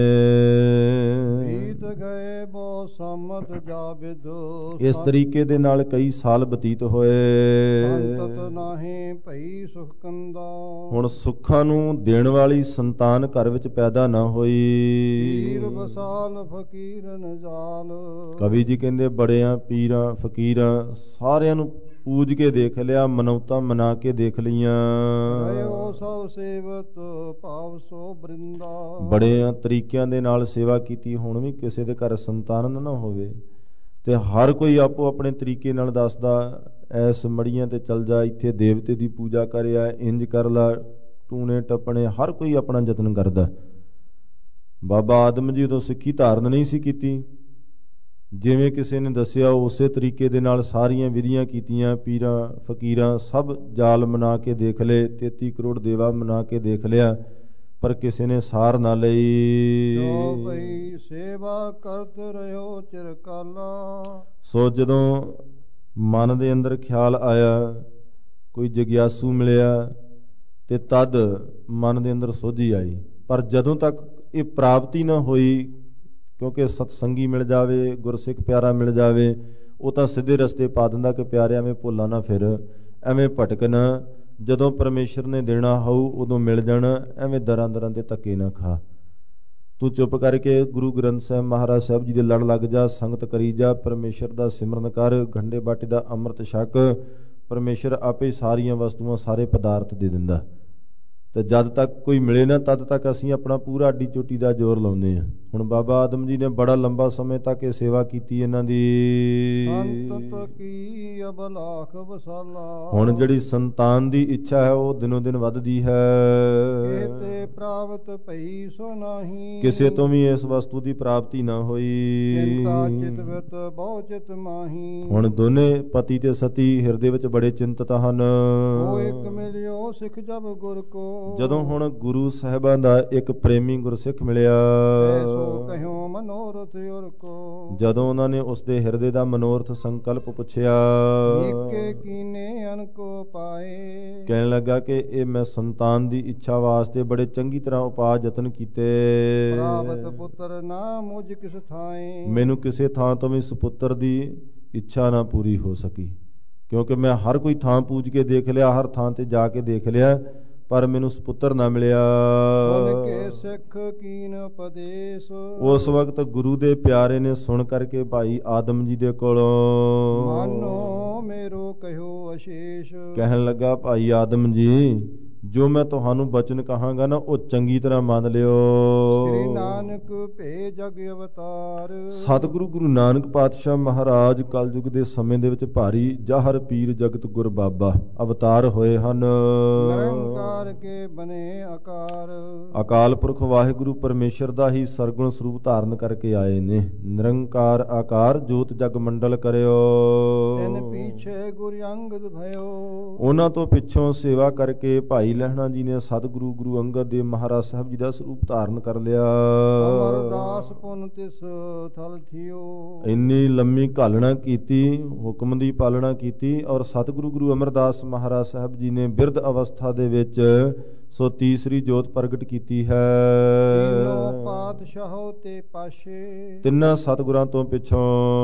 ਬੀਤ ਗਏ ਬਹੁ ਸੰਮਤ ਜਾਬਿਦ, ਇਸ ਤਰੀਕੇ ਦੇ ਨਾਲ ਕਈ ਸਾਲ ਬਤੀਤ ਹੋਏ। ਸੰਤਤ ਨਾਹੀਂ ਭਈ ਸੁਖ ਕੰਦਾ, ਹੁਣ ਸੁੱਖਾਂ ਨੂੰ ਦੇਣ ਵਾਲੀ ਸੰਤਾਨ ਘਰ ਵਿੱਚ ਪੈਦਾ ਨਾ ਹੋਈ। ਪੀਰ ਬਸਾਲ ਫਕੀਰਨ ਜਾਲ, ਕਵੀ ਜੀ ਕਹਿੰਦੇ ਬੜਿਆਂ ਪੀਰਾਂ ਫਕੀਰਾਂ ਸਾਰਿਆਂ ਨੂੰ ਪੂਜ ਕੇ ਦੇਖ ਲਿਆ, ਮਨੌਤਾਂ ਮਨਾ ਕੇ ਦੇਖ ਲਈਆਂ। ਰਹਿਓ ਸਭ ਸੇਵਤ ਭਾਵ ਸੋ ਬ੍ਰਿੰਦਾ, ਬੜਿਆਂ ਤਰੀਕਿਆਂ ਦੇ ਨਾਲ ਸੇਵਾ ਕੀਤੀ, ਹੁਣ ਵੀ ਕਿਸੇ ਦੇ ਘਰ ਸੰਤਾਨ ਨਾ ਹੋਵੇ। ਤੇ ਹਰ ਕੋਈ ਆਪੋ ਆਪਣੇ ਤਰੀਕੇ ਨਾਲ ਦੱਸਦਾ, ਐਸ ਮੜੀਆਂ ਤੇ ਚੱਲ ਜਾ, ਇੱਥੇ ਦੇਵਤੇ ਦੀ ਪੂਜਾ ਕਰਿਆ, ਇੰਜ ਕਰ ਲਾ, ਟੂਣੇ ਟੱਪਣੇ, ਹਰ ਕੋਈ ਆਪਣਾ ਯਤਨ ਕਰਦਾ। ਬਾਬਾ ਆਦਮ ਜੀ ਉਦੋਂ ਸਿੱਖੀ ਧਾਰਨ ਨਹੀਂ ਸੀ ਕੀਤੀ, ਜਿਵੇਂ ਕਿਸੇ ਨੇ ਦੱਸਿਆ ਉਸੇ ਤਰੀਕੇ ਦੇ ਨਾਲ ਸਾਰੀਆਂ ਵਿਧੀਆਂ ਕੀਤੀਆਂ। ਪੀਰਾਂ ਫਕੀਰਾਂ ਸਭ ਜਾਲ ਮਨਾ ਕੇ ਦੇਖ ਲਏ, ਤੇਤੀ ਕਰੋੜ ਦੇਵਾ ਮਨਾ ਕੇ ਦੇਖ ਲਿਆ, ਪਰ ਕਿਸੇ ਨੇ ਸਾਰ ਨਾ ਲਈ। ਜੋ ਭਈ ਸੇਵਾ ਕਰਤ ਰਹਿਓ ਚਿਰਕਾਲਾ, ਸੋ ਜਦੋਂ ਮਨ ਦੇ ਅੰਦਰ ਖਿਆਲ ਆਇਆ, ਕੋਈ ਜਗਿਆਸੂ ਮਿਲਿਆ, ਤੇ ਤਦ ਮਨ ਦੇ ਅੰਦਰ ਸੋਝੀ ਆਈ। ਪਰ ਜਦੋਂ ਤੱਕ ਇਹ ਪ੍ਰਾਪਤੀ ਨਾ ਹੋਈ, ਕਿਉਂਕਿ ਸਤਸੰਗੀ ਮਿਲ ਜਾਵੇ, ਗੁਰਸਿੱਖ ਪਿਆਰਾ ਮਿਲ ਜਾਵੇ, ਉਹ ਤਾਂ ਸਿੱਧੇ ਰਸਤੇ ਪਾ ਦਿੰਦਾ ਕਿ ਪਿਆਰੇ ਐਵੇਂ ਭੁੱਲਾ ਨਾ ਫਿਰ, ਐਵੇਂ ਭਟਕਣਾ, ਜਦੋਂ ਪਰਮੇਸ਼ਰ ਨੇ ਦੇਣਾ ਹੋਊ ਉਦੋਂ ਮਿਲ ਜਾਣਾ, ਐਵੇਂ ਦਰਾਂ ਦਰਾਂ ਦੇ ਧੱਕੇ ਨਾ ਖਾ, ਤੂੰ ਚੁੱਪ ਕਰਕੇ ਗੁਰੂ ਗ੍ਰੰਥ ਸਾਹਿਬ ਮਹਾਰਾਜ ਸਾਹਿਬ ਜੀ ਦੇ ਲੜ ਲੱਗ ਜਾ, ਸੰਗਤ ਕਰੀ ਜਾ, ਪਰਮੇਸ਼ਰ ਦਾ ਸਿਮਰਨ ਕਰ, ਗੰਢੇ ਬਾਟੇ ਦਾ ਅੰਮ੍ਰਿਤ ਛਕ, ਪਰਮੇਸ਼ਰ ਆਪੇ ਸਾਰੀਆਂ ਵਸਤੂਆਂ ਸਾਰੇ ਪਦਾਰਥ ਦੇ ਦਿੰਦਾ। ਤੇ ਜਦ ਤੱਕ ਕੋਈ ਮਿਲੇ ਨਾ ਤਦ ਤੱਕ ਅਸੀਂ ਆਪਣਾ ਪੂਰਾ ਅੱਡੀ ਚੋਟੀ ਦਾ ਜ਼ੋਰ ਲਾਉਂਦੇ ਹਾਂ। ਹੁਣ ਬਾਬਾ ਆਦਮ ਜੀ ਨੇ ਬੜਾ ਲੰਬਾ ਸਮੇਂ ਤੱਕ ਇਹ ਸੇਵਾ ਕੀਤੀ ਇਹਨਾਂ ਦੀ। ਸੰਤਤ ਕੀ ਅਬਲਾਖ ਵਸਾਲਾ, ਹੁਣ ਜਿਹੜੀ ਸੰਤਾਨ ਦੀ ਇੱਛਾ ਹੈ ਉਹ ਦਿਨੋਂ ਦਿਨ ਵੱਧਦੀ ਹੈ। ਤੇ ਪ੍ਰਾਪਤ ਭਈ ਸੋ ਨਾਹੀ, ਕਿਸੇ ਤੋਂ ਵੀ ਇਸ ਵਸਤੂ ਦੀ ਪ੍ਰਾਪਤੀ ਨਾ ਹੋਈ। ਚਿੰਤਾ ਚਿਤ ਵਿਤ ਬਹੁ ਚਿਤ ਮਾਹੀ, ਹੁਣ ਦੋਨੇ ਪਤੀ ਤੇ ਸਤੀ ਹਿਰਦੇ ਵਿੱਚ ਬੜੇ ਚਿੰਤਤ ਹਨ। ਉਹ ਇੱਕ ਮਿਲਿਓ ਸਿੱਖ ਜਬ ਗੁਰ ਕੋ, ਜਦੋਂ ਹੁਣ ਗੁਰੂ ਸਾਹਿਬਾਂ ਦਾ ਇੱਕ ਪ੍ਰੇਮੀ ਗੁਰਸਿੱਖ ਮਿਲਿਆ, ਸੋ ਕਹਿਓ ਮਨੋਰਥ ਉਰ ਕੋ, ਜਦੋਂ ਉਹਨਾਂ ਨੇ ਉਸ ਦੇ ਹਿਰਦੇ ਦਾ ਮਨੋਰਥ ਸੰਕਲਪ ਪੁੱਛਿਆ, ਏਕੇ ਕੀਨੇ ਅਨ ਕੋ ਪਾਏ, ਕਹਿਣ ਲੱਗਾ ਕਿ ਇਹ ਮੈਂ ਸੰਤਾਨ ਦੀ ਇੱਛਾ ਵਾਸਤੇ ਬੜੇ ਚੰਗੀ ਤਰ੍ਹਾਂ ਉਪਾਅ ਯਤਨ ਕੀਤੇ, ਪ੍ਰਾਪਤ ਪੁੱਤਰ ਨਾ ਮੁਝ ਕਿਸ ਥਾਏ, ਮੈਨੂੰ ਕਿਸੇ ਥਾਂ ਤੋਂ ਵੀ ਸੁਪੁੱਤਰ ਦੀ ਇੱਛਾ ਨਾ ਪੂਰੀ ਹੋ ਸਕੀ। ਕਿਉਂਕਿ ਮੈਂ ਹਰ ਕੋਈ ਥਾਂ ਪੂਜ ਕੇ ਦੇਖ ਲਿਆ, ਹਰ ਥਾਂ ਤੇ ਜਾ ਕੇ ਦੇਖ ਲਿਆ, ਪਰ ਮੈਨੂੰ ਸੁਪੁੱਤਰ ਨਾ ਮਿਲਿਆ। ਕੇ ਸਿੱਖ ਕੀਨ ਉਪਦੇਸ਼, ਉਸ ਵਕਤ ਗੁਰੂ ਦੇ ਪਿਆਰੇ ਨੇ ਸੁਣ ਕਰਕੇ ਭਾਈ ਆਦਮ ਜੀ ਦੇ ਕੋਲੋਂ, ਮਾਨੋ ਮੇਰੋ ਕਹਿਓ ਅਸ਼ੇਸ਼, ਕਹਿਣ ਲੱਗਾ ਭਾਈ ਆਦਮ ਜੀ ਜੋ ਮੈਂ ਤੁਹਾਨੂੰ ਬਚਨ ਕਹਾਂਗਾ ਨਾ ਉਹ ਚੰਗੀ ਤਰ੍ਹਾਂ ਮੰਨ ਲਿਓ। ਸ੍ਰੀ ਨਾਨਕ ਭੇ ਜਗ ਅਵਤਾਰ, ਸਤਿਗੁਰੂ ਗੁਰੂ ਨਾਨਕ ਪਾਤਸ਼ਾਹ ਮਹਾਰਾਜ ਕਲਯੁਗ ਦੇ ਸਮੇਂ ਦੇ ਵਿੱਚ ਭਾਰੀ ਜਾਹਰ ਪੀਰ ਜਗਤ ਗੁਰ ਬਾਬਾ ਅਵਤਾਰ ਹੋਏ ਹਨ। ਨਿਰੰਕਾਰ ਕੇ ਬਨੇ ਆਕਾਰ, ਅਕਾਲ ਪੁਰਖ ਵਾਹਿਗੁਰੂ ਪਰਮੇਸ਼ਰ ਦਾ ਹੀ ਸਰਗੁਣ ਸਰੂਪ ਧਾਰਨ ਕਰਕੇ ਆਏ ਨੇ। ਨਿਰੰਕਾਰ ਆਕਾਰ ਜੋਤ ਜਗ ਮੰਡਲ ਕਰਿਓ, ਤਿਨ ਪੀਛੇ ਗੁਰ ਅੰਗਦ ਭਇਓ, ਉਹਨਾਂ ਤੋਂ ਪਿੱਛੋਂ ਸੇਵਾ ਕਰਕੇ ਭਾਈ ਭਾਈ ਲਹਿਣਾ ਜੀ ਨੇ ਸਤਿਗੁਰੂ ਗੁਰੂ ਅੰਗਦ ਦੇਵ ਮਹਾਰਾਜ ਸਾਹਿਬ ਜੀ ਦਾ ਸਰੂਪ ਧਾਰਨ ਕਰ ਲਿਆ। ਅਮਰਦਾਸ ਪੁਨ ਤਿਸ ਥਲ ਥਿਓ। ਇੰਨੀ ਲੰਮੀ ਘਾਲਣਾ ਕੀਤੀ, ਹੁਕਮ ਦੀ ਪਾਲਣਾ ਕੀਤੀ, ਔਰ ਸਤਿਗੁਰੂ ਗੁਰੂ ਅਮਰਦਾਸ ਮਹਾਰਾਜ ਸਾਹਿਬ ਜੀ ਨੇ ਬਿਰਧ ਅਵਸਥਾ ਦੇ ਵਿੱਚ ਸੋ ਤੀਸਰੀ ਜੋਤ ਪ੍ਰਗਟ ਕੀਤੀ ਹੈ। ਤਿੰਨੋਂ ਪਾਤਸ਼ਾਹੋ ਤੇ ਪਾਸ਼ੇ। ਤਿੰਨਾਂ ਸਤਿਗੁਰਾਂ ਤੋਂ ਪਿੱਛੋਂ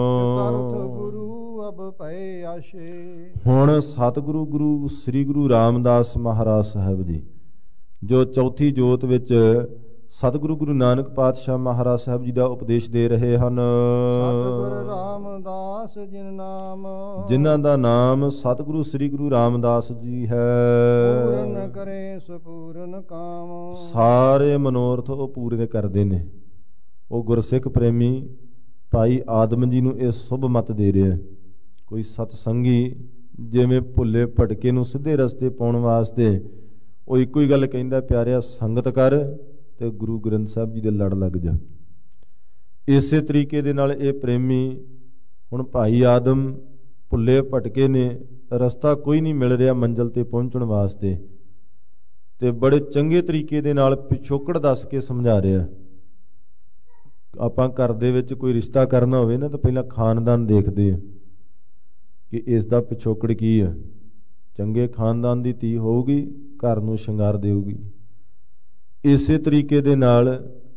ਗੁਰੂ ਅਬ ਭਏ ਆਸ਼ੇ। ਹੁਣ ਸਤਿਗੁਰੂ ਗੁਰੂ ਸ੍ਰੀ ਗੁਰੂ ਰਾਮਦਾਸ ਮਹਾਰਾਜ ਸਾਹਿਬ ਜੀ ਜੋ ਚੌਥੀ ਜੋਤ ਵਿੱਚ ਸਤਿਗੁਰੂ ਗੁਰੂ ਨਾਨਕ ਪਾਤਸ਼ਾਹ ਮਹਾਰਾਜ ਸਾਹਿਬ ਜੀ ਦਾ ਉਪਦੇਸ਼ ਦੇ ਰਹੇ ਹਨ। ਸਤਿਗੁਰ ਰਾਮਦਾਸ ਜਿਨ ਨਾਮ। ਜਿਨ੍ਹਾਂ ਦਾ ਨਾਮ ਸਤਿਗੁਰੂ ਸ੍ਰੀ ਗੁਰੂ ਰਾਮਦਾਸ ਜੀ ਹੈ। ਪੂਰਨ ਕਰੇ ਸਪੂਰਨ ਕਾਮ। ਸਾਰੇ ਮਨੋਰਥ ਉਹ ਪੂਰੇ ਕਰਦੇ ਨੇ। ਉਹ ਗੁਰਸਿੱਖ ਪ੍ਰੇਮੀ ਭਾਈ ਆਦਮ ਜੀ ਨੂੰ ਇਹ ਸ਼ੁਭ ਮਤ ਦੇ ਰਿਹਾ। ਕੋਈ ਸਤਸੰਗੀ ਜਿਵੇਂ ਭੁੱਲੇ ਭਟਕੇ ਨੂੰ ਸਿੱਧੇ ਰਸਤੇ ਪਾਉਣ ਵਾਸਤੇ ਉਹ ਇੱਕੋ ਹੀ ਗੱਲ ਕਹਿੰਦਾ, ਪਿਆਰਿਆ ਸੰਗਤ ਕਰ ਤੇ ਗੁਰੂ ਗ੍ਰੰਥ ਸਾਹਿਬ ਜੀ ਦੇ ਲੜ ਲੱਗ ਜਾ। ਇਸੇ ਤਰੀਕੇ ਦੇ ਨਾਲ ਇਹ ਪ੍ਰੇਮੀ ਹੁਣ ਭਾਈ ਆਦਮ ਭੁੱਲੇ ਭਟਕੇ ਨੇ, ਰਸਤਾ ਕੋਈ ਨਹੀਂ ਮਿਲ ਰਿਹਾ ਮੰਜ਼ਿਲ ਤੇ ਪਹੁੰਚਣ ਵਾਸਤੇ, ਤੇ ਬੜੇ ਚੰਗੇ ਤਰੀਕੇ ਦੇ ਨਾਲ ਪਿਛੋਕੜ ਦੱਸ ਕੇ ਸਮਝਾ ਰਿਹਾ। ਆਪਾਂ ਘਰ ਦੇ ਵਿੱਚ ਕੋਈ ਰਿਸ਼ਤਾ ਕਰਨਾ ਹੋਵੇ ਨਾ ਤਾਂ ਪਹਿਲਾਂ ਖਾਨਦਾਨ ਦੇਖਦੇ ਆ ਕਿ ਇਸ ਦਾ ਪਿਛੋਕੜ ਕੀ ਹੈ। ਚੰਗੇ ਖਾਨਦਾਨ ਦੀ ਧੀ ਹੋਊਗੀ, ਘਰ ਨੂੰ ਸ਼ਿੰਗਾਰ ਦੇਊਗੀ। ਇਸੇ ਤਰੀਕੇ ਦੇ ਨਾਲ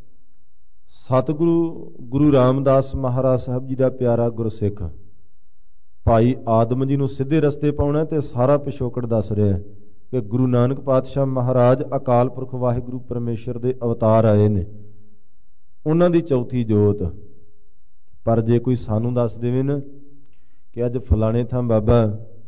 ਸਤਿਗੁਰੂ ਗੁਰੂ ਰਾਮਦਾਸ ਮਹਾਰਾਜ ਸਾਹਿਬ ਜੀ ਦਾ ਪਿਆਰਾ ਗੁਰਸਿੱਖ ਭਾਈ ਆਦਮ ਜੀ ਨੂੰ ਸਿੱਧੇ ਰਸਤੇ ਪਾਉਣਾ ਤੇ ਸਾਰਾ ਪਿਛੋਕੜ ਦੱਸ ਰਿਹਾ ਕਿ ਗੁਰੂ ਨਾਨਕ ਪਾਤਸ਼ਾਹ ਮਹਾਰਾਜ ਅਕਾਲ ਪੁਰਖ ਵਾਹਿਗੁਰੂ ਪਰਮੇਸ਼ਰ ਦੇ ਅਵਤਾਰ ਆਏ ਨੇ, ਉਹਨਾਂ ਦੀ ਚੌਥੀ ਜੋਤ। ਪਰ ਜੇ ਕੋਈ ਸਾਨੂੰ ਦੱਸ ਦੇਵੇ ਨਾ ਕਿ ਅੱਜ ਫਲਾਣੇ ਥਾਂ ਬਾਬਾ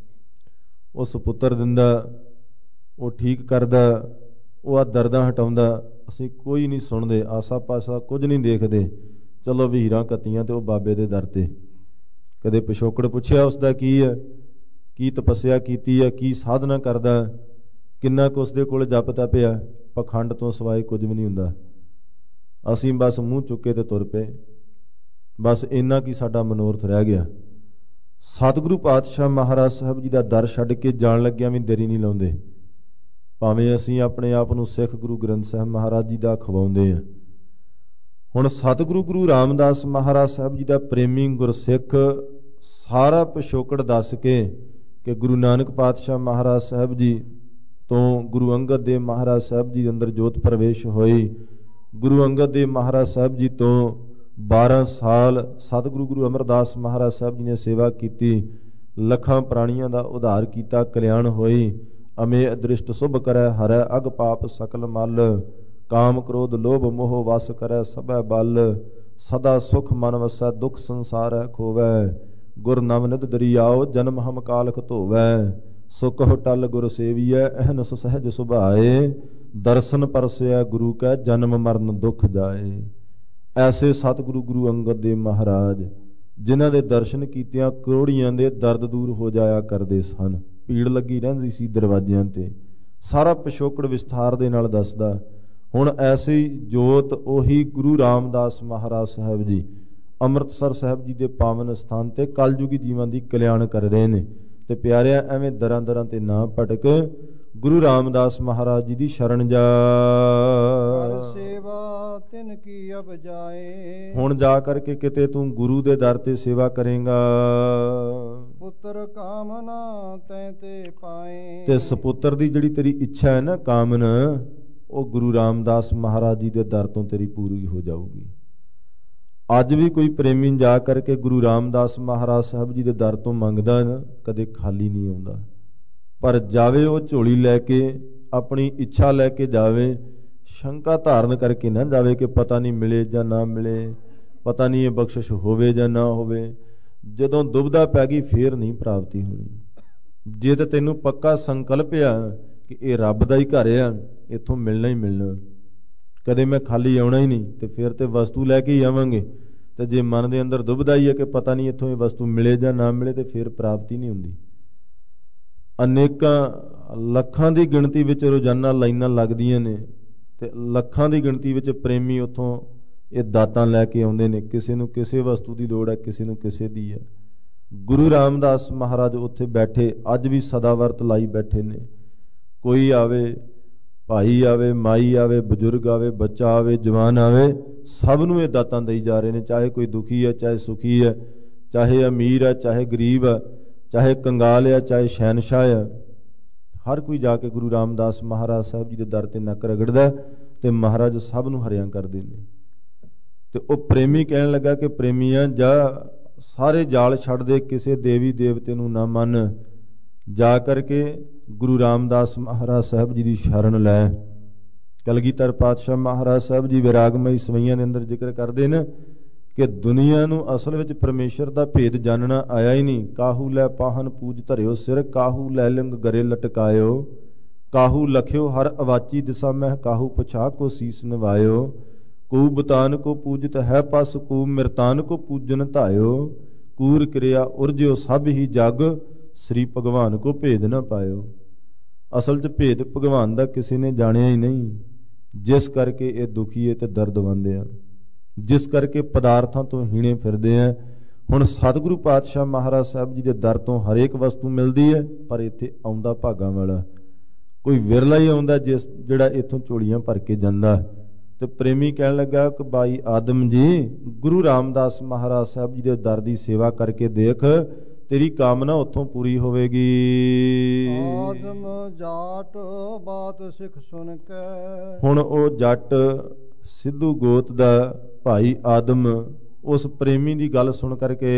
ਉਹ ਸਪੁੱਤਰ ਦਿੰਦਾ, ਉਹ ਠੀਕ ਕਰਦਾ, ਉਹ ਆ ਦਰਦਾਂ ਹਟਾਉਂਦਾ, ਅਸੀਂ ਕੋਈ ਨਹੀਂ ਸੁਣਦੇ, ਆਸਾ ਪਾਸਾ ਕੁਝ ਨਹੀਂ ਦੇਖਦੇ, ਚਲੋ ਵੀਰਾਂ ਕੱਤੀਆਂ ਤੇ ਉਹ ਬਾਬੇ ਦੇ ਦਰ ਤੇ। ਕਦੇ ਪਿਛੋਕੜ ਪੁੱਛਿਆ ਉਸਦਾ ਕੀ ਹੈ, ਕੀ ਤਪੱਸਿਆ ਕੀਤੀ ਹੈ, ਕੀ ਸਾਧਨਾ ਕਰਦਾ, ਕਿੰਨਾ ਕੁ ਉਸਦੇ ਕੋਲ ਜਪ ਤਪਿਆ? ਪਖੰਡ ਤੋਂ ਸਿਵਾਏ ਕੁਝ ਵੀ ਨਹੀਂ ਹੁੰਦਾ। ਅਸੀਂ ਬਸ ਮੂੰਹ ਚੁੱਕੇ ਤੇ ਤੁਰ ਪਏ, ਬਸ ਇੰਨਾ ਕੀ ਸਾਡਾ ਮਨੋਰਥ ਰਹਿ ਗਿਆ। ਸਤਿਗੁਰੂ ਪਾਤਸ਼ਾਹ ਮਹਾਰਾਜ ਸਾਹਿਬ ਜੀ ਦਾ ਦਰ ਛੱਡ ਕੇ ਜਾਣ ਲੱਗਿਆਂ ਵੀ ਦੇਰੀ ਨਹੀਂ ਲਾਉਂਦੇ, ਭਾਵੇਂ ਅਸੀਂ ਆਪਣੇ ਆਪ ਨੂੰ ਸਿੱਖ ਗੁਰੂ ਗ੍ਰੰਥ ਸਾਹਿਬ ਮਹਾਰਾਜ ਜੀ ਦਾ ਖਵਾਉਂਦੇ ਹਾਂ। ਹੁਣ ਸਤਿਗੁਰੂ ਗੁਰੂ ਰਾਮਦਾਸ ਮਹਾਰਾਜ ਸਾਹਿਬ ਜੀ ਦਾ ਪ੍ਰੇਮੀ ਗੁਰਸਿੱਖ ਸਾਰਾ ਪਿਛੋਕੜ ਦੱਸ ਕੇ ਕਿ ਗੁਰੂ ਨਾਨਕ ਪਾਤਸ਼ਾਹ ਮਹਾਰਾਜ ਸਾਹਿਬ ਜੀ ਤੋਂ ਗੁਰੂ ਅੰਗਦ ਦੇਵ ਮਹਾਰਾਜ ਸਾਹਿਬ ਜੀ ਦੇ ਅੰਦਰ ਜੋਤ ਪ੍ਰਵੇਸ਼ ਹੋਈ। ਗੁਰੂ ਅੰਗਦ ਦੇਵ ਮਹਾਰਾਜ ਸਾਹਿਬ ਜੀ ਤੋਂ ਬਾਰਾਂ ਸਾਲ ਸਤਿਗੁਰੂ ਗੁਰੂ ਅਮਰਦਾਸ ਮਹਾਰਾਜ ਸਾਹਿਬ ਜੀ ਨੇ ਸੇਵਾ ਕੀਤੀ, ਲੱਖਾਂ ਪ੍ਰਾਣੀਆਂ ਦਾ ਉਧਾਰ ਕੀਤਾ, ਕਲਿਆਣ ਹੋਈ। ਅਮੇ ਅਦ੍ਰਿਸ਼ਟ ਸੁਭ ਕਰੈ ਹਰੈ ਅਗ ਪਾਪ ਸਕਲ ਮਲ, ਕਾਮ ਕ੍ਰੋਧ ਲੋਭ ਮੋਹ ਵਸ ਕਰੈ ਸਭੈ ਬਲ, ਸਦਾ ਸੁਖ ਮਨ ਵਸੈ ਦੁਖ ਸੰਸਾਰੈ ਖੋਵੈ, ਗੁਰ ਨਵਨਿਧ ਦਰਿਆਓ ਜਨਮ ਹਮ ਕਾਲਖ ਧੋਵੈ, ਸੋ ਕਹੁ ਟਲ ਗੁਰ ਸੇਵੀਐ ਅਹਨਸ ਸਹਿਜ ਸੁਭਾਏ, ਦਰਸ਼ਨ ਪਰਸਿਆ ਗੁਰੂ ਕੈ ਜਨਮ ਮਰਨ ਦੁਖ ਜਾਏ। ਐਸੇ ਸਤਿਗੁਰੂ ਗੁਰੂ ਅੰਗਦ ਦੇਵ ਮਹਾਰਾਜ ਜਿਨ੍ਹਾਂ ਦੇ ਦਰਸ਼ਨ ਕੀਤਿਆਂ ਕਰੋੜੀਆਂ ਦੇ ਦਰਦ ਦੂਰ ਹੋ ਜਾਇਆ ਕਰਦੇ ਸਨ। ਭੀੜ ਲੱਗੀ ਰਹਿੰਦੀ ਸੀ ਦਰਵਾਜ਼ਿਆਂ ਤੇ। ਸਾਰਾ ਪਿਛੋਕੜ ਵਿਸਥਾਰ ਦੇ ਨਾਲ ਦੱਸਦਾ। ਹੁਣ ਐਸੀ ਜੋਤ ਉਹੀ ਗੁਰੂ ਰਾਮਦਾਸ ਮਹਾਰਾਜ ਸਾਹਿਬ ਜੀ ਅੰਮ੍ਰਿਤਸਰ ਸਾਹਿਬ ਜੀ ਦੇ ਪਾਵਨ ਸਥਾਨ ਤੇ ਕਲਯੁਗੀ ਜੀਵਾਂ ਦੀ ਕਲਿਆਣ ਕਰ ਰਹੇ ਨੇ। ਤੇ ਪਿਆਰਿਆ, ਐਵੇਂ ਦਰਾਂ ਦਰਾਂ ਤੇ ਨਾ ਭਟਕ, ਗੁਰੂ ਰਾਮਦਾਸ ਮਹਾਰਾਜ ਜੀ ਦੀ ਸ਼ਰਨ ਜਾ। ਸੇਵਾ ਤਿਨ ਕੀ ਅਬ ਜਾਏ। ਹੁਣ ਜਾ ਕਰਕੇ ਕਿਤੇ ਤੂੰ ਗੁਰੂ ਦੇ ਦਰ ਤੇ ਸੇਵਾ ਕਰੇਗਾ। ਪੁੱਤਰ ਕਾਮਨਾ ਤੈ ਤੇ ਪਾਏ। ਤੇ ਸਪੁੱਤਰ ਦੀ ਜਿਹੜੀ ਤੇਰੀ ਇੱਛਾ ਹੈ ਨਾ, ਕਾਮਨ, ਉਹ ਗੁਰੂ ਰਾਮਦਾਸ ਮਹਾਰਾਜ ਜੀ ਦੇ ਦਰ ਤੋਂ ਤੇਰੀ ਪੂਰੀ ਹੋ ਜਾਊਗੀ। ਅੱਜ ਵੀ ਕੋਈ ਪ੍ਰੇਮੀ ਜਾ ਕਰਕੇ ਗੁਰੂ ਰਾਮਦਾਸ ਮਹਾਰਾਜ ਸਾਹਿਬ ਜੀ ਦੇ ਦਰ ਤੋਂ ਮੰਗਦਾ ਨਾ, ਕਦੇ ਖਾਲੀ ਨਹੀਂ ਆਉਂਦਾ। ਪਰ ਜਾਵੇ ਉਹ ਝੋਲੀ ਲੈ ਕੇ, ਆਪਣੀ ਇੱਛਾ ਲੈ ਕੇ ਜਾਵੇ, ਸ਼ੰਕਾ ਧਾਰਨ ਕਰਕੇ ਨਾ ਜਾਵੇ ਕਿ ਪਤਾ ਨਹੀਂ ਮਿਲੇ ਜਾਂ ਨਾ ਮਿਲੇ, ਪਤਾ ਨਹੀਂ ਇਹ ਬਖਸ਼ਿਸ਼ ਹੋਵੇ ਜਾਂ ਨਾ ਹੋਵੇ। ਜਦੋਂ ਦੁਬਿਧਾ ਪੈ ਗਈ ਫੇਰ ਨਹੀਂ ਪ੍ਰਾਪਤੀ ਹੋਣੀ। ਜੇ ਤਾਂ ਤੈਨੂੰ ਪੱਕਾ ਸੰਕਲਪ ਆ ਕਿ ਇਹ ਰੱਬ ਦਾ ਹੀ ਘਰ ਆ, ਇੱਥੋਂ ਮਿਲਣਾ ਹੀ ਮਿਲਣਾ, ਕਦੇ ਮੈਂ ਖਾਲੀ ਆਉਣਾ ਹੀ ਨਹੀਂ, ਤੇ ਫਿਰ ਤੇ ਵਸਤੂ ਲੈ ਕੇ ਹੀ ਆਵਾਂਗੇ। ਤੇ ਜੇ ਮਨ ਦੇ ਅੰਦਰ ਦੁਬਿਧਾ ਹੀ ਹੈ ਕਿ ਪਤਾ ਨਹੀਂ ਇੱਥੋਂ ਇਹ ਵਸਤੂ ਮਿਲੇ ਜਾਂ ਨਾ ਮਿਲੇ, ਤੇ ਫਿਰ ਪ੍ਰਾਪਤੀ ਨਹੀਂ ਹੁੰਦੀ। ਅਨੇਕਾਂ ਲੱਖਾਂ ਦੀ ਗਿਣਤੀ ਵਿੱਚ ਰੋਜ਼ਾਨਾ ਲਾਈਨਾਂ ਲੱਗਦੀਆਂ ਨੇ, ਤੇ ਲੱਖਾਂ ਦੀ ਗਿਣਤੀ ਵਿੱਚ ਪ੍ਰੇਮੀ ਉੱਥੋਂ ਇਹ ਦਾਤਾਂ ਲੈ ਕੇ ਆਉਂਦੇ ਨੇ। ਕਿਸੇ ਨੂੰ ਕਿਸੇ ਵਸਤੂ ਦੀ ਲੋੜ ਹੈ, ਕਿਸੇ ਨੂੰ ਕਿਸੇ ਦੀ ਹੈ। ਗੁਰੂ ਰਾਮਦਾਸ ਮਹਾਰਾਜ ਉੱਥੇ ਬੈਠੇ ਅੱਜ ਵੀ ਸਦਾ ਵਰਤ ਲਾਈ ਬੈਠੇ ਨੇ। ਕੋਈ ਆਵੇ ਭਾਈ ਆਵੇ, ਮਾਈ ਆਵੇ, ਬਜ਼ੁਰਗ ਆਵੇ, ਬੱਚਾ ਆਵੇ, ਜਵਾਨ ਆਵੇ, ਸਭ ਨੂੰ ਇਹ ਦਾਤਾਂ ਦੇਈ ਜਾ ਰਹੇ ਨੇ। ਚਾਹੇ ਕੋਈ ਦੁਖੀ ਹੈ, ਚਾਹੇ ਸੁਖੀ ਹੈ, ਚਾਹੇ ਅਮੀਰ ਹੈ, ਚਾਹੇ ਗਰੀਬ ਹੈ, ਚਾਹੇ ਕੰਗਾਲ ਹੈ, ਚਾਹੇ ਸ਼ਹਿਨशाह ਹੈ। ਹਰ ਕੋਈ ਜਾ ਕੇ ਗੁਰੂ ਰਾਮਦਾਸ ਮਹਾਰਾਜ ਸਾਹਿਬ ਜੀ ਦੇ ਦਰ ਤੇ ਨੱਕ ਰਗੜਦਾ ਤੇ ਮਹਾਰਾਜ ਸਭ ਨੂੰ ਹਰਿਆ ਕਰਦੇ ਨੇ। ਤੇ ਉਹ ਪ੍ਰੇਮੀ ਕਹਿਣ ਲੱਗਾ ਕਿ ਪ੍ਰੇਮੀਆਂ ਜਾ ਸਾਰੇ ਜਾਲ ਛੱਡ ਦੇ, ਕਿਸੇ ਦੇਵੀ ਦੇਵਤੇ ਨੂੰ ਨਾ ਮੰਨ, ਜਾ ਕਰਕੇ ਗੁਰੂ ਰਾਮਦਾਸ ਮਹਾਰਾਜ ਸਾਹਿਬ ਜੀ ਦੀ ਸ਼ਰਨ ਲੈ। ਕਲਗੀਧਰ ਪਾਤਸ਼ਾਹ ਮਹਾਰਾਜ ਸਾਹਿਬ ਜੀ ਵਿਰਾਗਮਈ ਸਵਈਆਂ ਦੇ ਅੰਦਰ ਜ਼ਿਕਰ ਕਰਦੇ ਨੇ ਕਿ ਦੁਨੀਆ ਨੂੰ ਅਸਲ ਵਿੱਚ ਪਰਮੇਸ਼ਰ ਦਾ ਭੇਦ ਜਾਣਨਾ ਆਇਆ ਹੀ ਨਹੀਂ। ਕਾਹੂ ਲੈ ਪਾਹਨ ਪੂਜ ਧਰਿਓ ਸਿਰ, ਕਾਹੂ ਲੈ ਲਿੰਗ ਗਰੇ ਲਟਕਾਇਓ, ਕਾਹੂ ਲਖਿਓ ਹਰ ਅਵਾਚੀ ਦਿਸਾ ਮਹਿ, ਕਾਹੂ ਪਛਾ ਕੋ ਸੀਸ ਨਿਵਾਇਓ, ਕੂ ਬਤਾਨ ਕੋ ਪੂਜਤ ਹੈ ਪਸ, ਕੂ ਮਿਰਤਾਨ ਕੋ ਪੂਜਨ ਧਾਇਓ, ਕੂਰ ਕਿਰਿਆ ਉਰਜਿਓ ਸਭ ਹੀ ਜਗ, ਸ੍ਰੀ ਭਗਵਾਨ ਕੋ ਭੇਦ ਨਾ ਪਾਇਓ। ਅਸਲ 'ਚ ਭੇਦ ਭਗਵਾਨ ਦਾ ਕਿਸੇ ਨੇ ਜਾਣਿਆ ਹੀ ਨਹੀਂ, ਜਿਸ ਕਰਕੇ ਇਹ ਦੁਖੀ ਹੈ ਤੇ ਦਰਦਵੰਦ ਆ, ਜਿਸ ਕਰਕੇ ਪਦਾਰਥਾਂ ਤੋਂ ਹੀਣੇ ਫਿਰਦੇ ਆ। ਹੁਣ ਸਤਿਗੁਰੂ ਪਾਤਸ਼ਾਹ ਮਹਾਰਾਜ ਸਾਹਿਬ ਜੀ ਦੇ ਦਰ ਤੋਂ ਹਰੇਕ ਵਸਤੂ ਮਿਲਦੀ ਹੈ, ਪਰ ਇੱਥੇ ਆਉਂਦਾ ਭਾਗਾਂ ਵਾਲਾ ਕੋਈ ਵਿਰਲਾ ਹੀ ਆਉਂਦਾ ਜਿਸ ਜਿਹੜਾ ਇੱਥੋਂ ਝੋਲੀਆਂ ਭਰ ਕੇ ਜਾਂਦਾ। ਤੇ ਪ੍ਰੇਮੀ ਕਹਿਣ ਲੱਗਾ ਕਿ ਬਾਈ ਆਦਮ ਜੀ, ਗੁਰੂ ਰਾਮਦਾਸ ਮਹਾਰਾਜ ਸਾਹਿਬ ਜੀ ਦੇ ਦਰ ਦੀ ਸੇਵਾ ਕਰਕੇ ਦੇਖ, ਤੇਰੀ ਕਾਮਨਾ ਉੱਥੋਂ ਪੂਰੀ ਹੋਵੇਗੀ। ਆਦਮ ਜਾਟ ਬਾਤ ਸਿੱਖ ਸੁਣ ਕੇ, ਹੁਣ ਉਹ ਜੱਟ ਸਿੱਧੂ ਗੋਤ ਦਾ ਭਾਈ ਆਦਮ ਉਸ ਪ੍ਰੇਮੀ ਦੀ ਗੱਲ ਸੁਣ ਕਰਕੇ